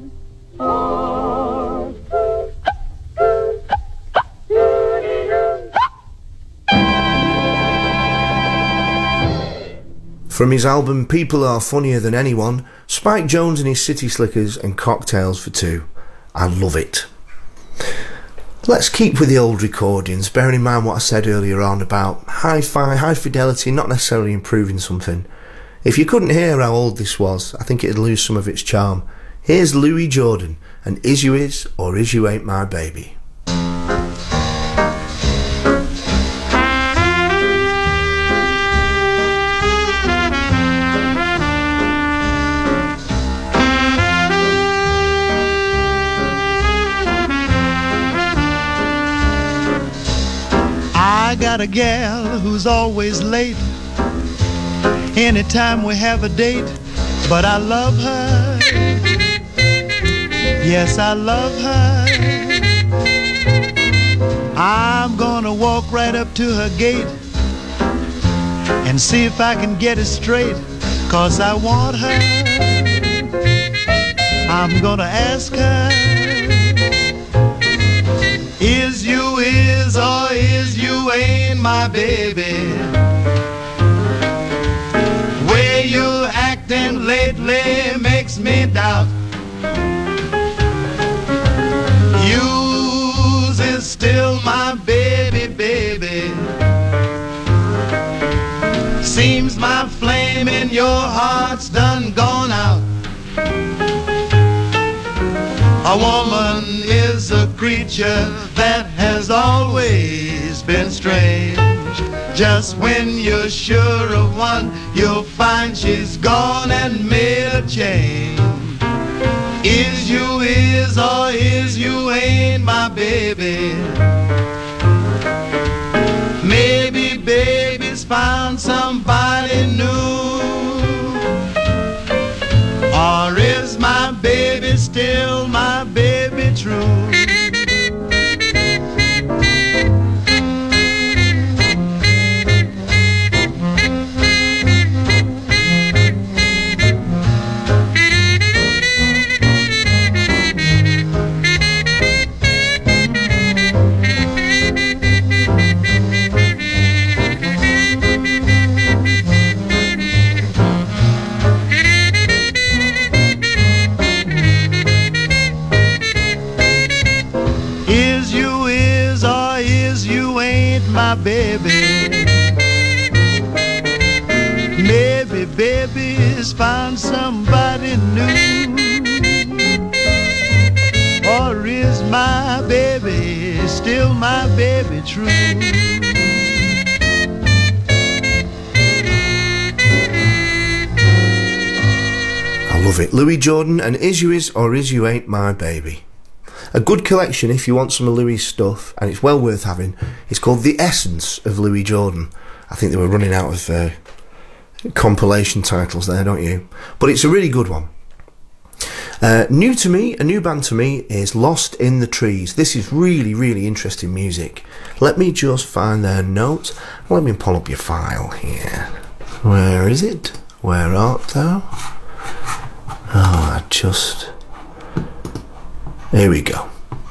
From his album People Are Funnier Than Anyone, Spike Jones and his City Slickers and Cocktails for Two. I love it. Let's keep with the old recordings, bearing in mind what I said earlier on about hi-fi, high fidelity, not necessarily improving something. If you couldn't hear how old this was, I think it'd lose some of its charm. Here's Louis Jordan, and Is You Is or Is You Ain't My Baby. I got a gal who's always late anytime we have a date, but I love her. Yes, I love her. I'm gonna walk right up to her gate and see if I can get it straight, 'cause I want her. I'm gonna ask her, is you is or is you ain't my baby? Way you acting lately makes me doubt. Yours is still my baby, baby. Seems my flame in your heart's done gone out. A woman is a creature that has always been strange. Just when you're sure of one, you'll find she's gone and made a change. Is you is or is you ain't my baby? Maybe baby's found somebody new. Or is my baby still my baby true? My baby, maybe baby's found somebody new. Or is my baby still my baby true? I love it. Louis Jordan and Is You Is or Is You Ain't My Baby. A good collection if you want some of Louis' stuff, and it's well worth having. It's called The Essence of Louis Jordan. I think they were running out of compilation titles there, don't you? But it's a really good one. New to me, a new band to me, is Lost in the Trees. This is really, really interesting music. Let me just find their notes. Let me pull up your file here. Where is it? Where art thou? Here we go.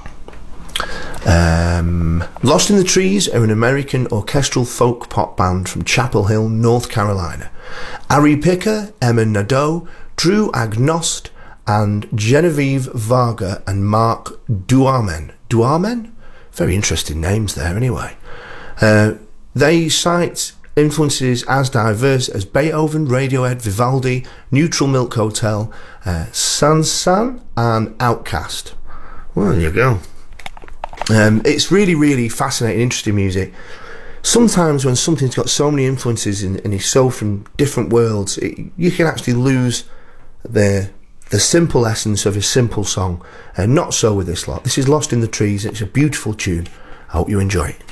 Lost in the Trees are an American orchestral folk pop band from Chapel Hill, North Carolina. Ari Picker, Emma Nadeau, Drew Agnost and Genevieve Varga and Mark Duarmen. Duarmen? Very interesting names there anyway. They cite influences as diverse as Beethoven, Radiohead, Vivaldi, Neutral Milk Hotel, Sansan and Outkast. Well, there you go. It's really, really fascinating, interesting music. Sometimes when something's got so many influences and is so from different worlds, you can actually lose the simple essence of a simple song. And not so with this lot. This is Lost in the Trees. It's a beautiful tune. I hope you enjoy it.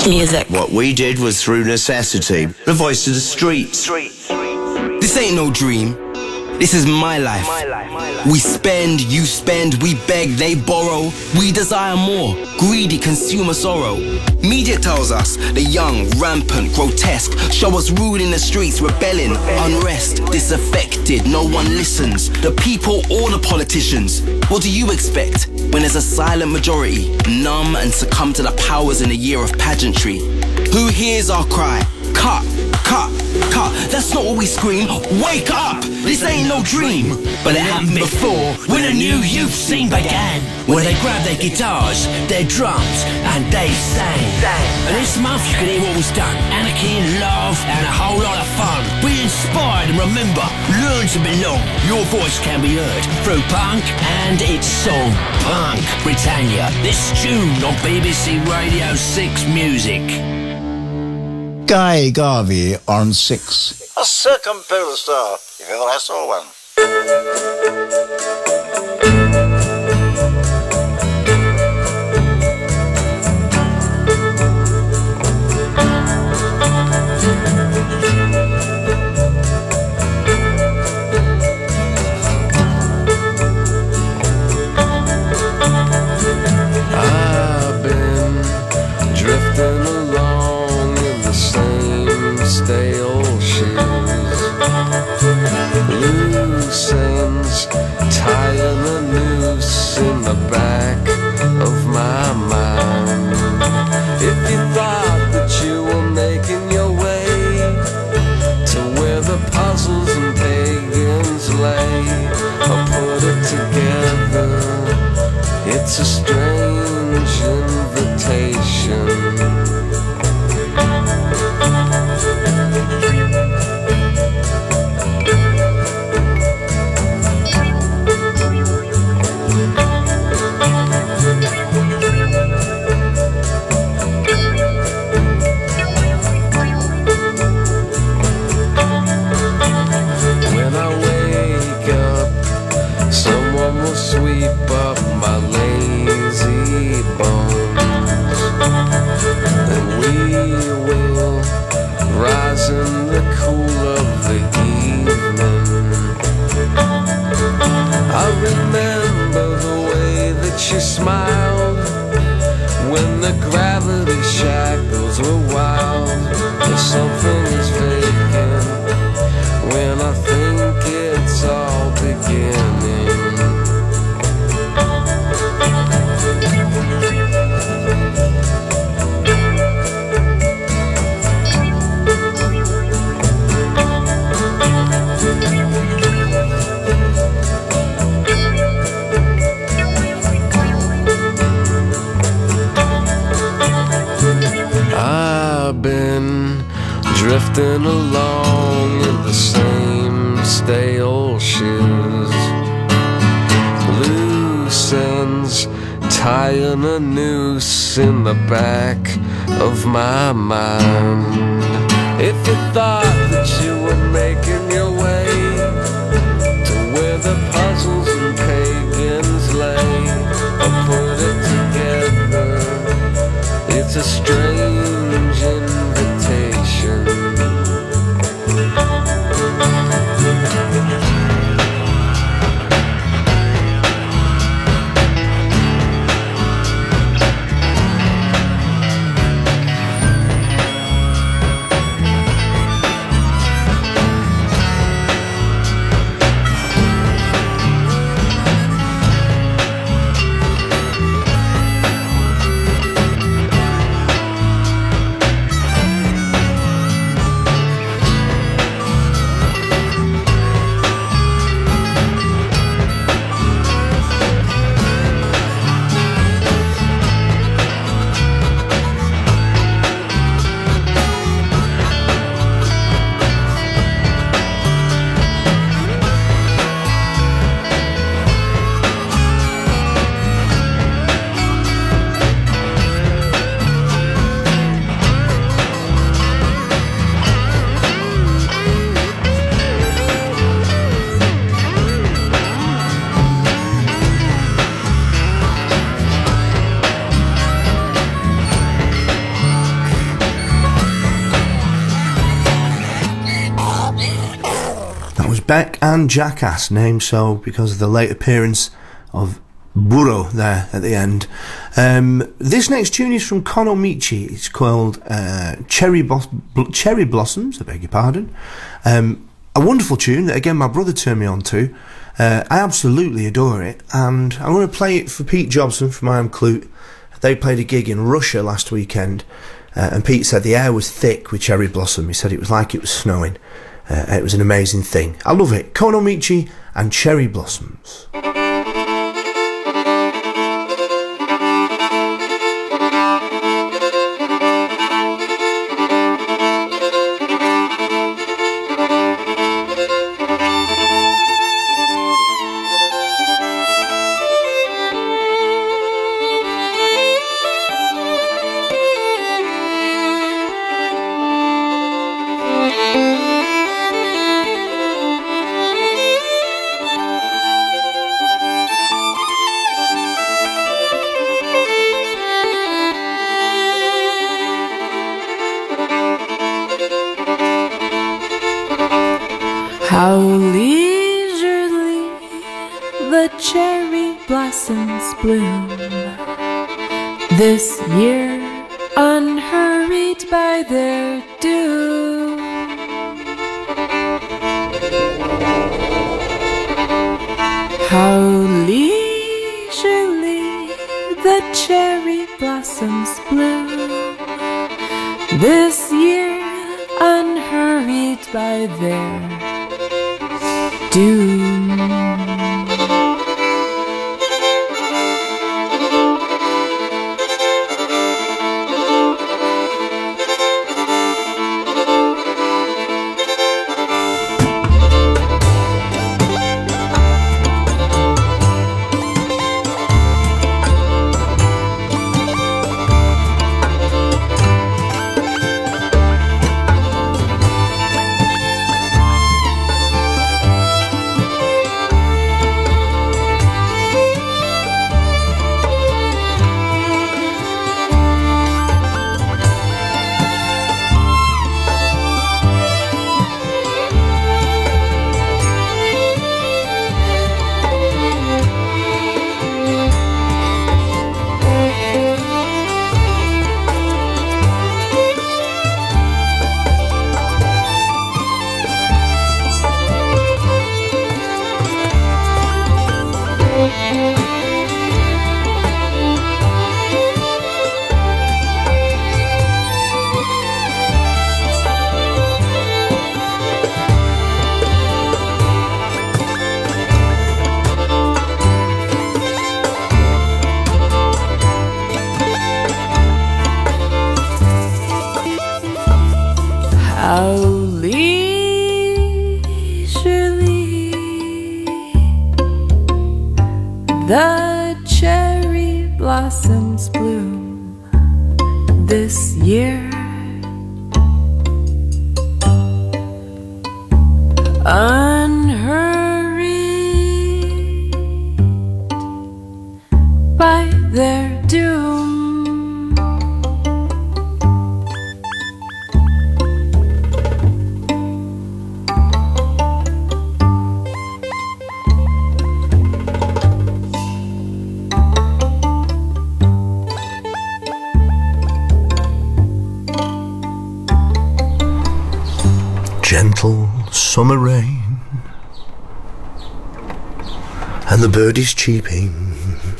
music. What we did was through necessity, the voice of the streets. This ain't no dream. This is my life. We spend, you spend, we beg, they borrow. We desire more, greedy consumer sorrow. Media tells us the young, rampant, grotesque show us rude in the streets, rebelling, unrest, disaffected, no one listens. The people or the politicians. What do you expect when there's a silent majority, numb and succumb to the powers in a year of pageantry? Who hears our cry? Cut, cut, cut. That's not what we scream. Wake up! This ain't no dream. But it happened before, when a new youth scene began, when they grabbed their guitars, their drums, and they sang. And this month you can hear what was done. Anarchy and love and a whole lot of fun. Be inspired and remember, learn to belong. Your voice can be heard through punk and its song, Punk Britannia. This tune on BBC Radio 6 Music. Guy Garvey on 6. A circumpolar star, if ever I saw one. I've been drifting along in the same stale shoes, loose ends, tying a noose in the back of my mind. If you thought that you were making your way to where the puzzles and pagans lay, or put it together, it's a strange invitation. When I wake up, someone will sweep up my lazy bones, and we will rise in the cool of the evening. I remember the way that you smiled when the gravity shackles were wild. There's something is vacant when I think it's all beginning. I've been drifting along in the same stale shoes, loose ends, tying a noose in the back of my mind. If you thought that you were making your way to where the puzzles and pagans lay, or put it together, it's a strange invitation. Beck and Jackass, named so because of the late appearance of Burro there at the end. This next tune is from Kono Michi. It's called Cherry Blossoms, I beg your pardon. A wonderful tune that, again, my brother turned me on to. I absolutely adore it, and I'm going to play it for Pete Jobson from I Am Clute. They played a gig in Russia last weekend, and Pete said the air was thick with Cherry Blossom. He said it was like it was snowing. It was an amazing thing. I love it. Kono Michi and Cherry Blossoms. How leisurely the cherry blossoms bloom this year, unhurried by their doom. How leisurely the cherry blossoms bloom this year, unhurried by their doom. How leisurely the cherry blossoms bloom this year, unhurried by their doom. Gentle summer rain, and the bird is cheeping.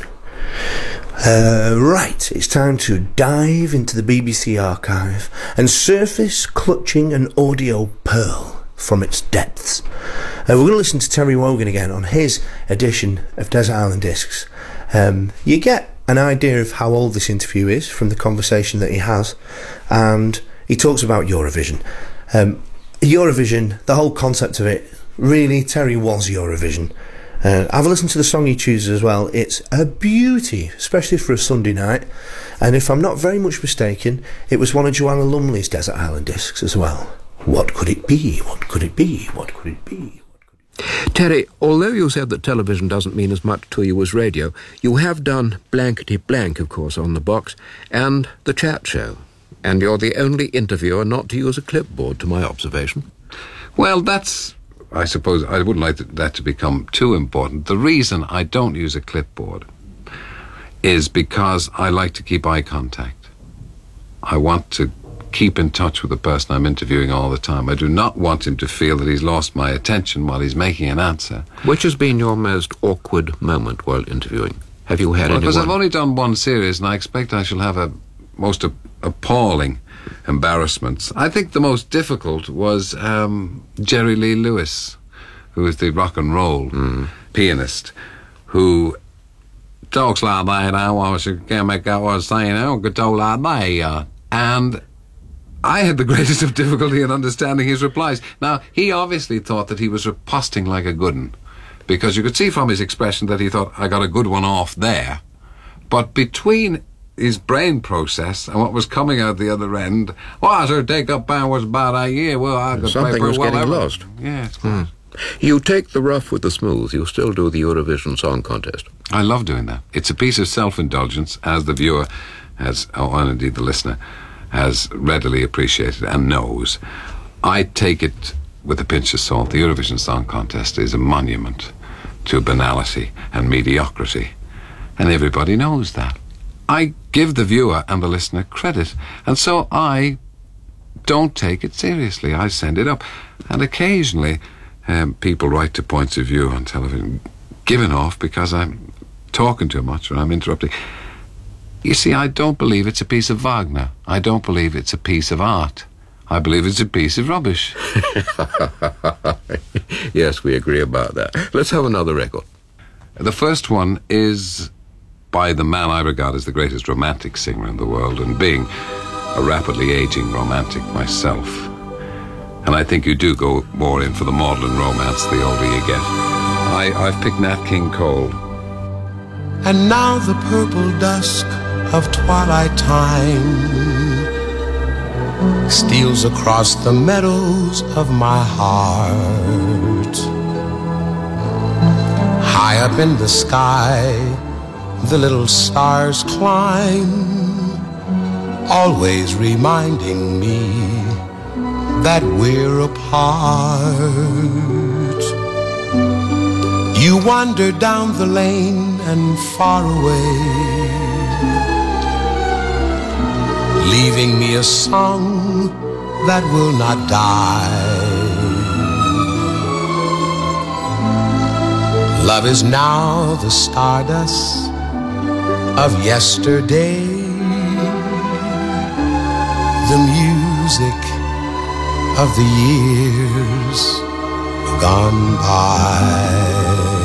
Right, it's time to dive into the BBC archive and surface clutching an audio pearl from its depths. We're going to listen to Terry Wogan again on his edition of Desert Island Discs. You get an idea of how old this interview is from the conversation that he has, and he talks about Eurovision. Eurovision, the whole concept of it, really, Terry was Eurovision. Have a listen to the song he chooses as well. It's a beauty, especially for a Sunday night. And if I'm not very much mistaken, it was one of Joanna Lumley's Desert Island Discs as well. What could it be? What could it be? What could it be? Terry, although you said that television doesn't mean as much to you as radio, you have done Blankety Blank, of course, on the box, and The Chat Show. And you're the only interviewer not to use a clipboard, to my observation. Well, that's I suppose I wouldn't like that to become too important. The reason I don't use a clipboard is because I like to keep eye contact. I want to keep in touch with the person I'm interviewing all the time. I do not want him to feel that he's lost my attention while he's making an answer. Which has been your most awkward moment while interviewing? Have you had anyone? Because I've only done one series, and I expect I shall have a most appalling embarrassments. I think the most difficult was Jerry Lee Lewis, who is the rock and roll pianist, who talks like that. I can't make out what I'm saying. I don't talk like that. And I had the greatest of difficulty in understanding his replies. Now, he obviously thought that he was riposting like a good un, because you could see from his expression that he thought, I got a good one off there. But between his brain process and what was coming out the other end, I should take up was about a year. Well, I could something was getting lost. Yeah, it's You take the rough with the smooth. You still do the Eurovision Song Contest. I love doing that. It's a piece of self-indulgence, as the viewer has, and indeed the listener, has readily appreciated and knows. I take it with a pinch of salt. The Eurovision Song Contest is a monument to banality and mediocrity, and everybody knows that. I give the viewer and the listener credit, and so I don't take it seriously. I send it up, and occasionally people write to Points of View on television, giving off because I'm talking too much or I'm interrupting. You see, I don't believe it's a piece of Wagner. I don't believe it's a piece of art. I believe it's a piece of rubbish. Yes, we agree about that. Let's have another record. The first one is by the man I regard as the greatest romantic singer in the world, and being a rapidly aging romantic myself, and I think you do go more in for the maudlin romance the older you get. I've picked Nat King Cole. And now the purple dusk of twilight time steals across the meadows of my heart. High up in the sky, the little stars climb, always reminding me that we're apart. You wander down the lane and far away, leaving me a song that will not die. Love is now the stardust of yesterday, the music of the years gone by.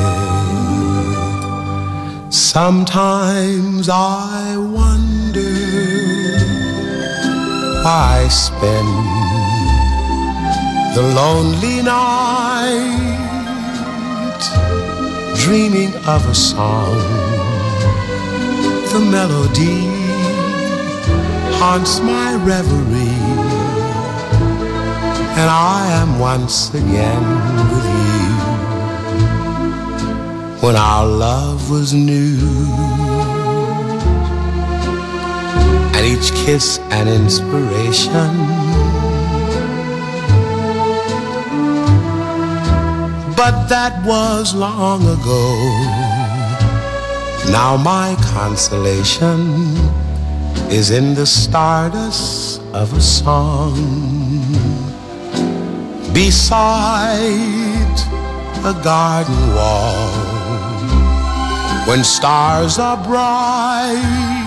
Sometimes I wonder why I spend the lonely night dreaming of a song. The melody haunts my reverie, and I am once again with you when our love was new, and each kiss an inspiration. But that was long ago. Now my consolation is in the stardust of a song beside a garden wall. When stars are bright,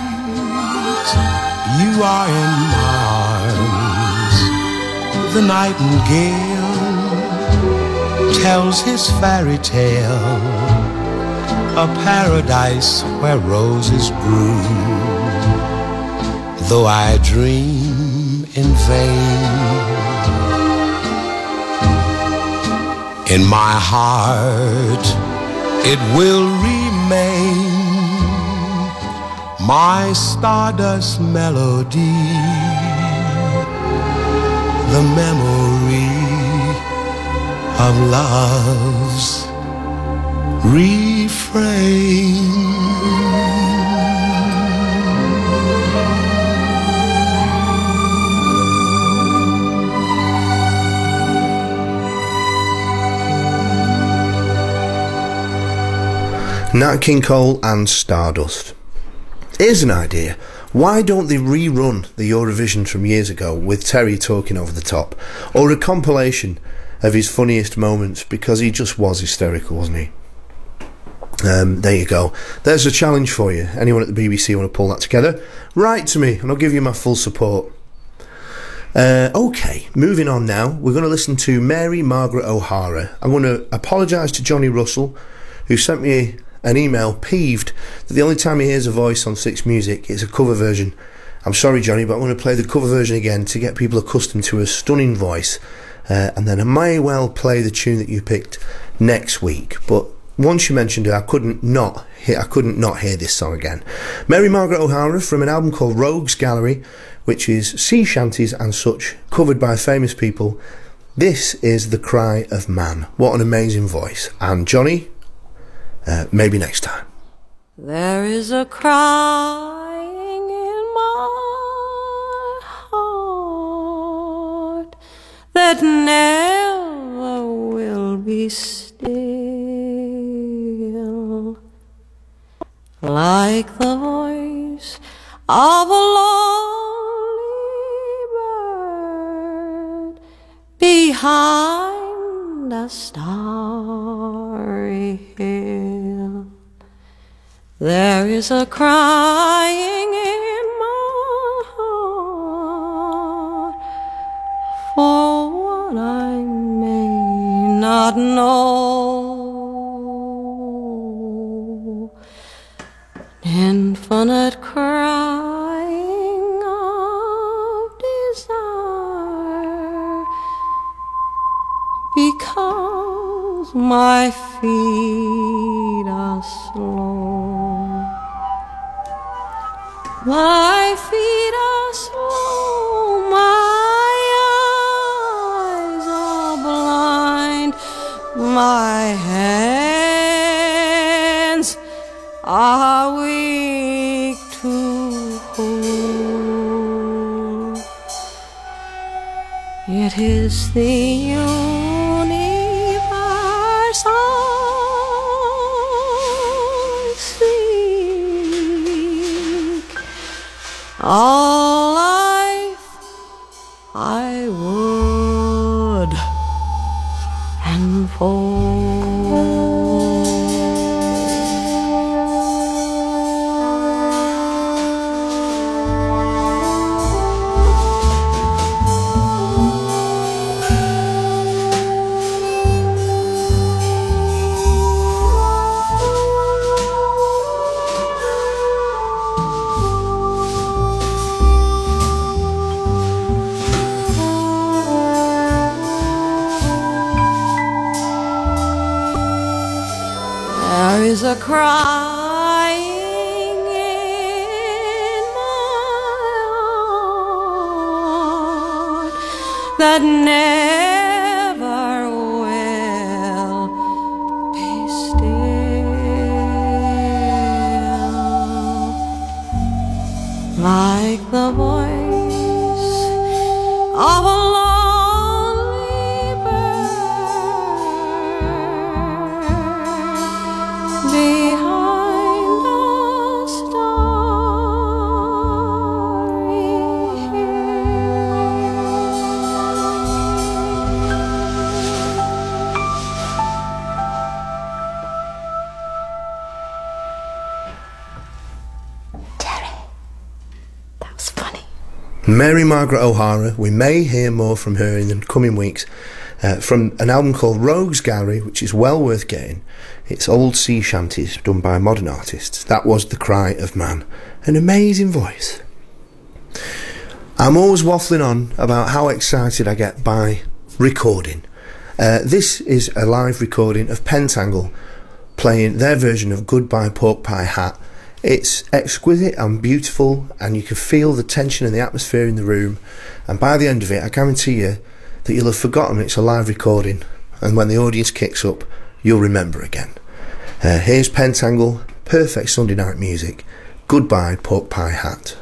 you are in my arms. The nightingale tells his fairy tale, a paradise where roses grew. Though I dream in vain, in my heart it will remain, my stardust melody, the memory of love's refrain. Nat King Cole and Stardust. Here's an idea. Why don't they rerun the Eurovision from years ago with Terry talking over the top? Or a compilation of his funniest moments, because he just was hysterical, wasn't he? There you go. There's a challenge for you. Anyone at the BBC want to pull that together? Write to me and I'll give you my full support. Okay, moving on now. We're going to listen to Mary Margaret O'Hara. I'm going to apologise to Johnny Russell, who sent me an email peeved that the only time he hears a voice on Six Music is a cover version. I'm sorry, Johnny, but I'm going to play the cover version again to get people accustomed to a stunning voice, and then I may well play the tune that you picked next week. But once you mentioned it, I couldn't not hear this song again. Mary Margaret O'Hara from an album called Rogues Gallery, which is sea shanties and such covered by famous people. This is The Cry of Man. What an amazing voice. And Johnny, maybe next time. There is a crying in my heart that never will be still, like the voice of a lonely bird behind a starry hill. There is a crying in my heart for what I may not know. Infinite crying of desire, because my feet are slow. My feet are slow, my eyes are blind, my hands are weak to hold. It is the universe I seek. All life I would enfold. There is a crying in my heart that never will be still, like the voice of a lonely bird behind a starry Mary Margaret O'Hara. We may hear more from her in the coming weeks, from an album called Rogues Gallery, which is well worth getting. It's old sea shanties done by modern artists. That was The Cry of Man. An amazing voice. I'm always waffling on about how excited I get by recording. This is a live recording of Pentangle playing their version of Goodbye Pork Pie Hat. It's exquisite and beautiful, and you can feel the tension and the atmosphere in the room, and by the end of it I guarantee you that you'll have forgotten it's a live recording, and when the audience kicks up you'll remember again. Here's Pentangle, perfect Sunday night music, Goodbye Pork Pie Hat.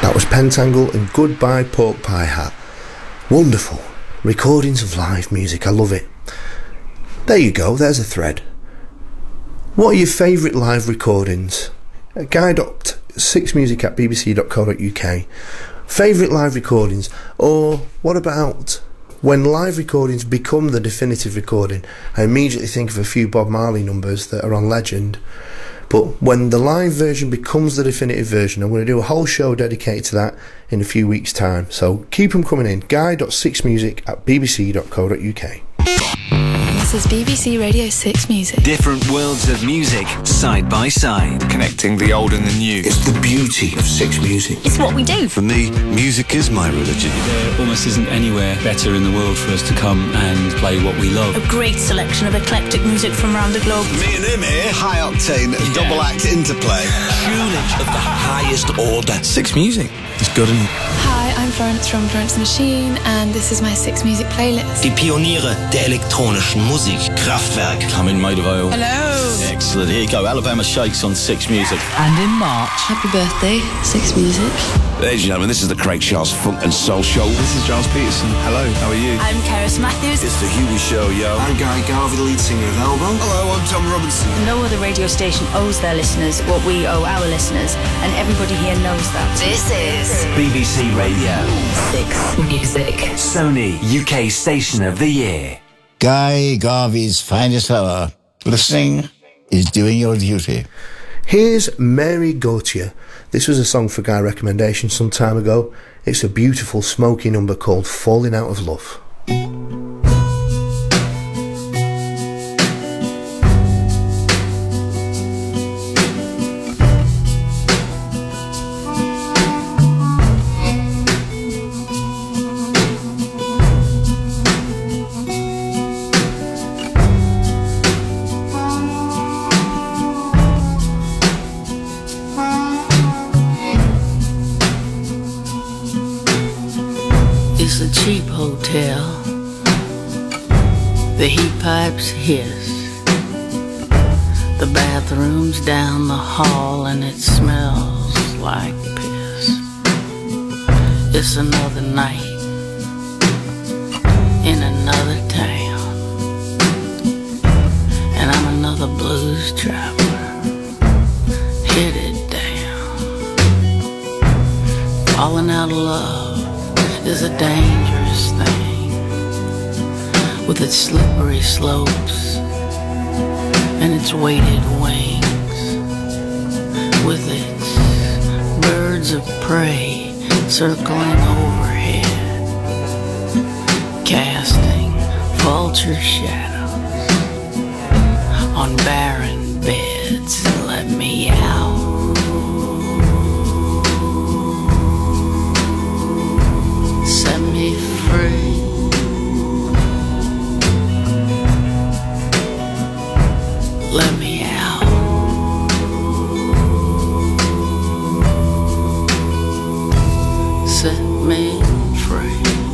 That was Pentangle and Goodbye Pork Pie Hat. Wonderful. Recordings of live music, I love it. There you go, there's a thread. What are your favourite live recordings? Guy.6music@bbc.co.uk. Favourite live recordings? Or what about when live recordings become the definitive recording? I immediately think of a few Bob Marley numbers that are on Legend. But when the live version becomes the definitive version, I'm going to do a whole show dedicated to that in a few weeks' time. So keep them coming in. Guy.6music@bbc.co.uk. This is BBC Radio 6 Music. Different worlds of music, side by side. Connecting the old and the new. It's the beauty of 6 Music. It's what we do. For me, music is my religion. There almost isn't anywhere better in the world for us to come and play what we love. A great selection of eclectic music from around the globe. Me and him here. High octane, double act interplay. Tunage of the highest order. 6 Music. It's good and... Hi, I'm Florence from Florence and the Machine, and this is my 6 Music playlist. Die Pioniere der elektronischen Musik, Kraftwerk. I'm in Maid of Vale. Hello. Excellent. Here you go. Alabama Shakes on 6 Music. And in March. Happy birthday, 6 Music. Ladies and gentlemen, this is the Craig Charles Funk and Soul Show. This is Giles Peterson. Hello, how are you? I'm Karis Matthews. It's the Huey Show, yo. I'm Guy Garvey, the lead singer of Elbow. Hello, I'm Tom Robinson. No other radio station owes their listeners what we owe our listeners, and everybody here knows that. This is BBC Radio 6 Music. Sony UK Station of the Year. Guy Garvey's finest hour. Listening is doing your duty. Here's Mary Gauthier. This was a song for Guy recommendation some time ago. It's a beautiful smoky number called Falling Out of Love. It's a cheap hotel. The heat pipes hiss. The bathroom's down the hall and it smells like piss. It's another night in another town, and I'm another blues traveler headed down. Falling out of love is a dangerous thing, with its slippery slopes and its weighted wings, with its birds of prey circling overhead, casting vulture shadows on barren beds. Let me out. Set me free. Let me out. Set me free.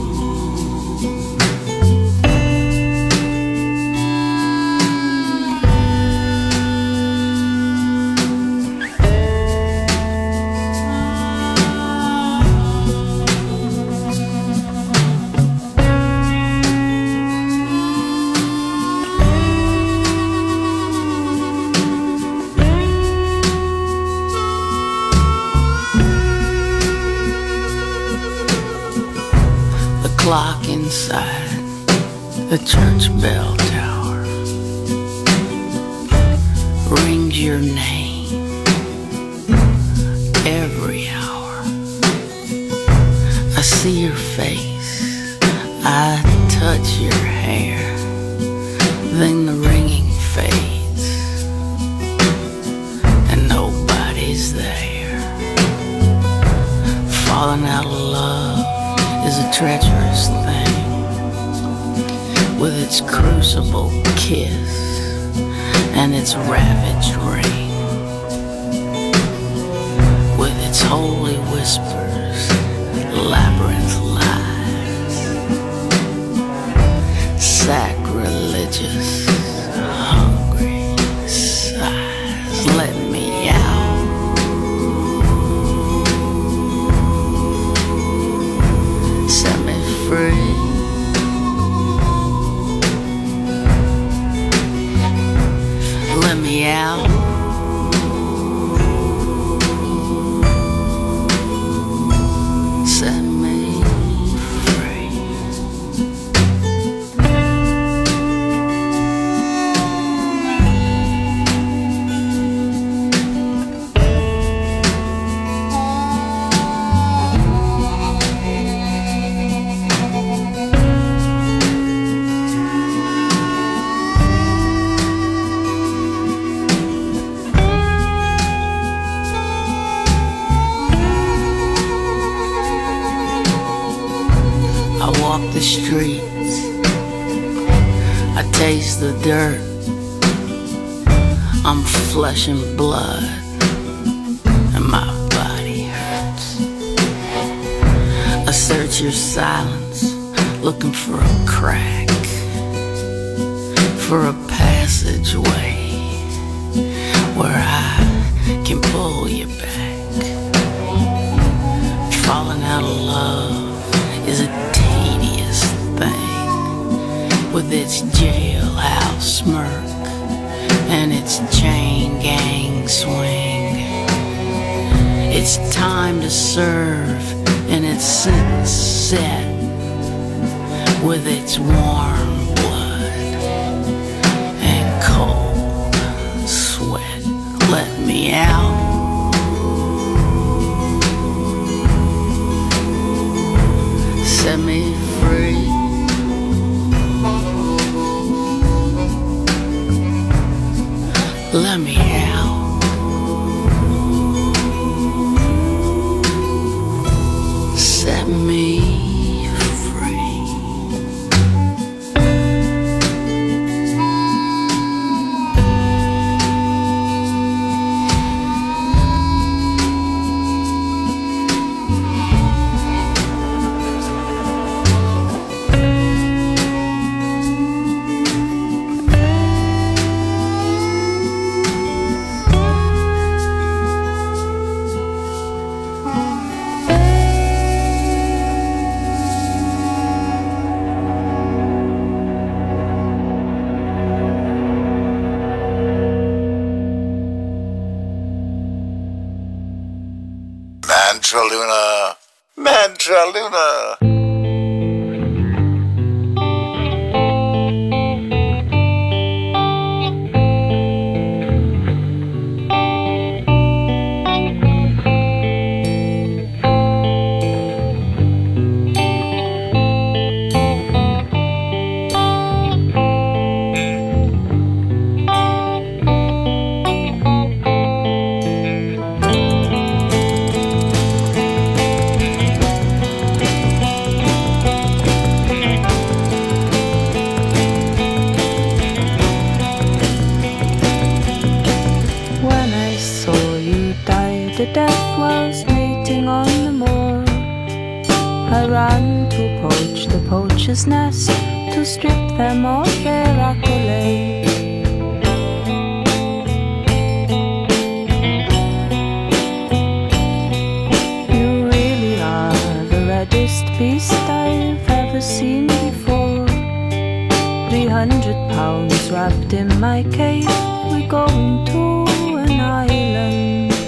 Clock inside the church bell tower rings your name every hour. I see your face, I touch your hair, then the ringing fades and nobody's there. Falling out of love is a treacherous thing, with its crucible kiss and its ravaged ring, with its holy whispers, labyrinth lies, sacrilegious, hungry sighs. Let me out. taste the dirt. I'm flesh and blood, and my body hurts. I search your silence, looking for a crack, for a passageway where I can pull you back. Falling out of love is a tedious thing, with its jailhouse smirk and its chain gang swing. It's time to serve and its sentence set with its warm blood and cold sweat. Let me out. Set me free. Let me out. Set me free. Mantraluna, Mantraluna. The death was waiting on the moor. I ran to poach the poacher's nest, to strip them of their accolade. You really are the reddest beast I've ever seen before. 300 pounds wrapped in my cape, we're going to an island.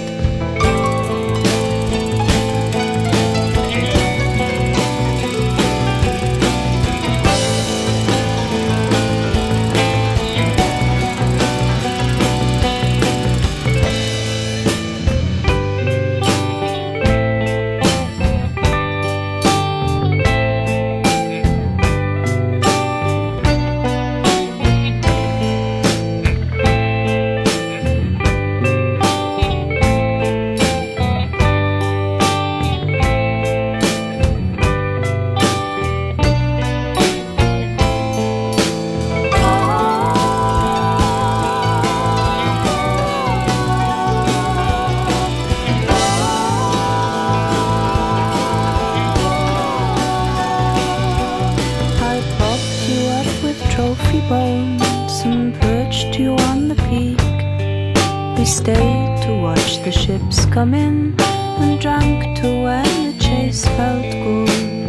Bones and perched you on the peak. We stayed to watch the ships come in and drank to when the chase felt good.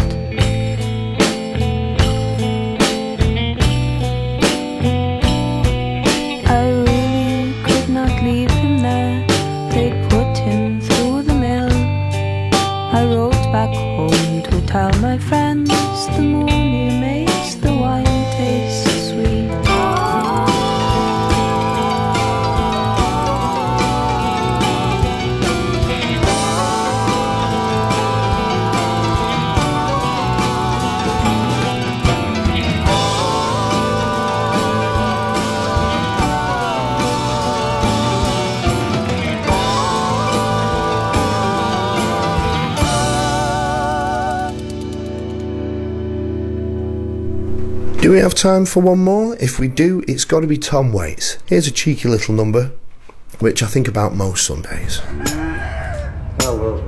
I really could not leave him there, they'd put him through the mill. I rode back home to tell my friends the moon makes the wine taste sweet. Do we have time for one more? If we do, it's got to be Tom Waits. Here's a cheeky little number, which I think about most Sundays. Hello.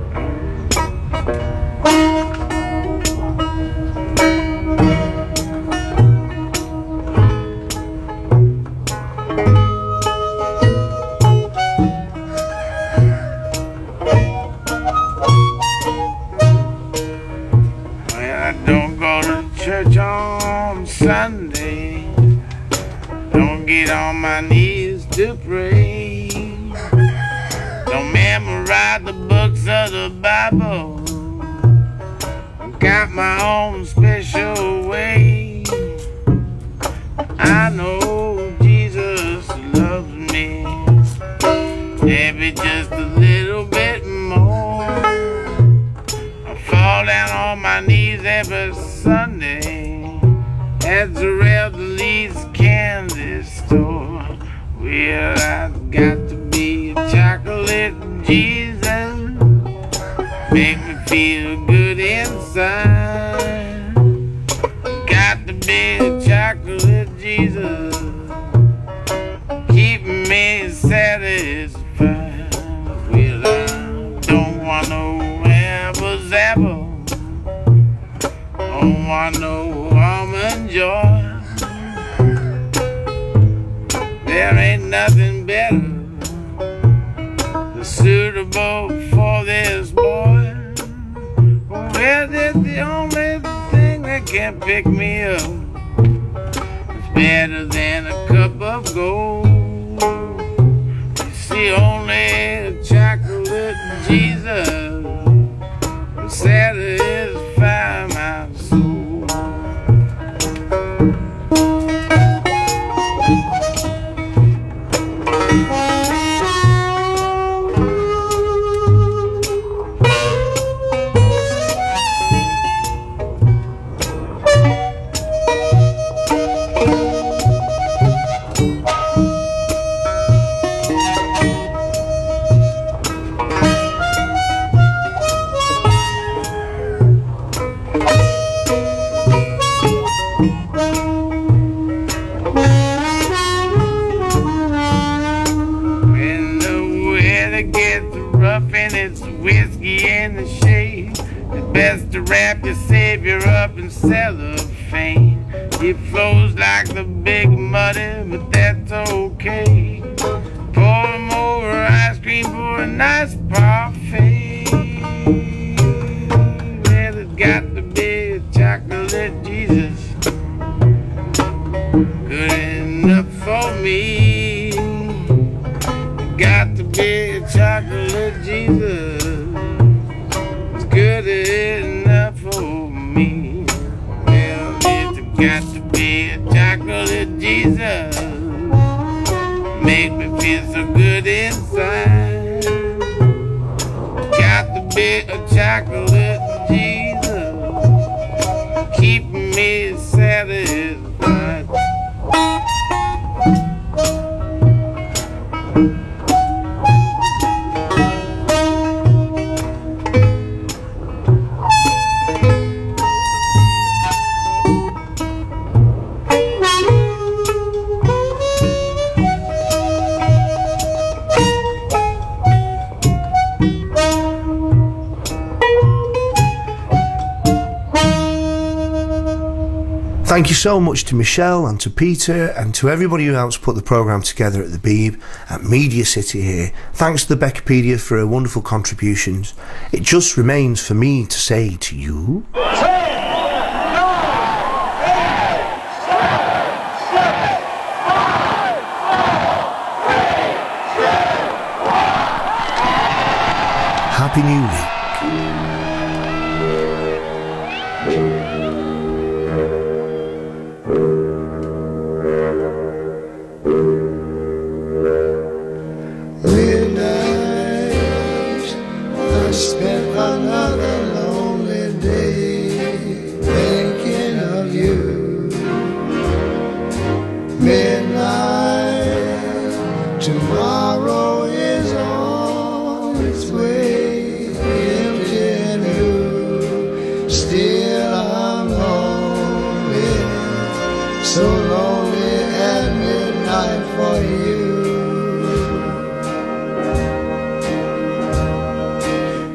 Sunday, don't get on my knees to pray, don't memorize the books of the Bible, got my own special way. I know Jesus loves me, maybe just a little bit more. I fall down on my knees every Sunday at the Reveley's candy store. Well, I've got to be a chocolate Jesus, make me feel good inside. Got to be a chocolate Jesus, keep me satisfied. Well, I don't want no apple, don't want no almond joy. There ain't nothing better suitable for this boy. Well, it's the only thing that can pick me up. It's better than a cup of gold. You see, only a chocolate Jesus will satisfy my soul. Best to wrap your savior up in cellophane. It flows like the big muddy, but that's okay. Pour him over ice cream for a nice parfait. Well, it's got to be a chocolate Jesus, good enough for me. Got to be a chocolate Jesus, good enough for me. Well, it's got to be a chocolate Jesus, make me feel so good inside. Got to be a chocolate Jesus, keep me satisfied. Thank you so much to Michelle and to Peter and to everybody who helps put the programme together at the Beeb, at Media City here. Thanks to the Beckipedia for her wonderful contributions. It just remains for me to say to you... Happy New Week. Midnight, I spent another lonely day thinking of you. Midnight, tomorrow is on its way, empty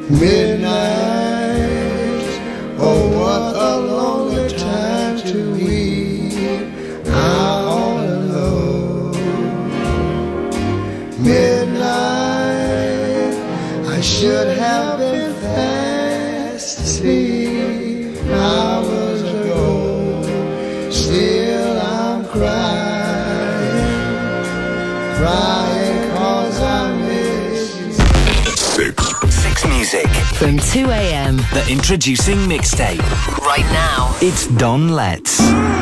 Midnight, oh what a lonely time to weep out all alone. Midnight, I should have been fast asleep hours ago. Still I'm crying 'cause I miss you. Six Music. From 2 a.m. The introducing mixtape. Right now. It's Don Letts.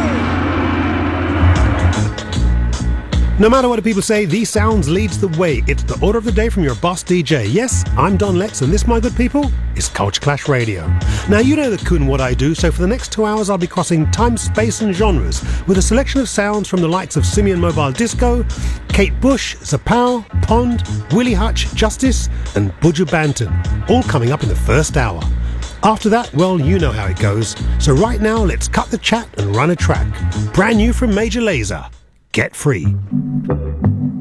No matter what the people say, these sounds leads the way. It's the order of the day from your boss DJ. Yes, I'm Don Letts, and this, my good people, is Culture Clash Radio. Now, you know the kun what I do, so for the next 2 hours I'll be crossing time, space and genres with a selection of sounds from the likes of Simeon Mobile Disco, Kate Bush, Zapao, Pond, Willie Hutch, Justice and Buju Banton, all coming up in the first hour. After that, well, you know how it goes. So right now, let's cut the chat and run a track. Brand new from Major Lazer. Get Free.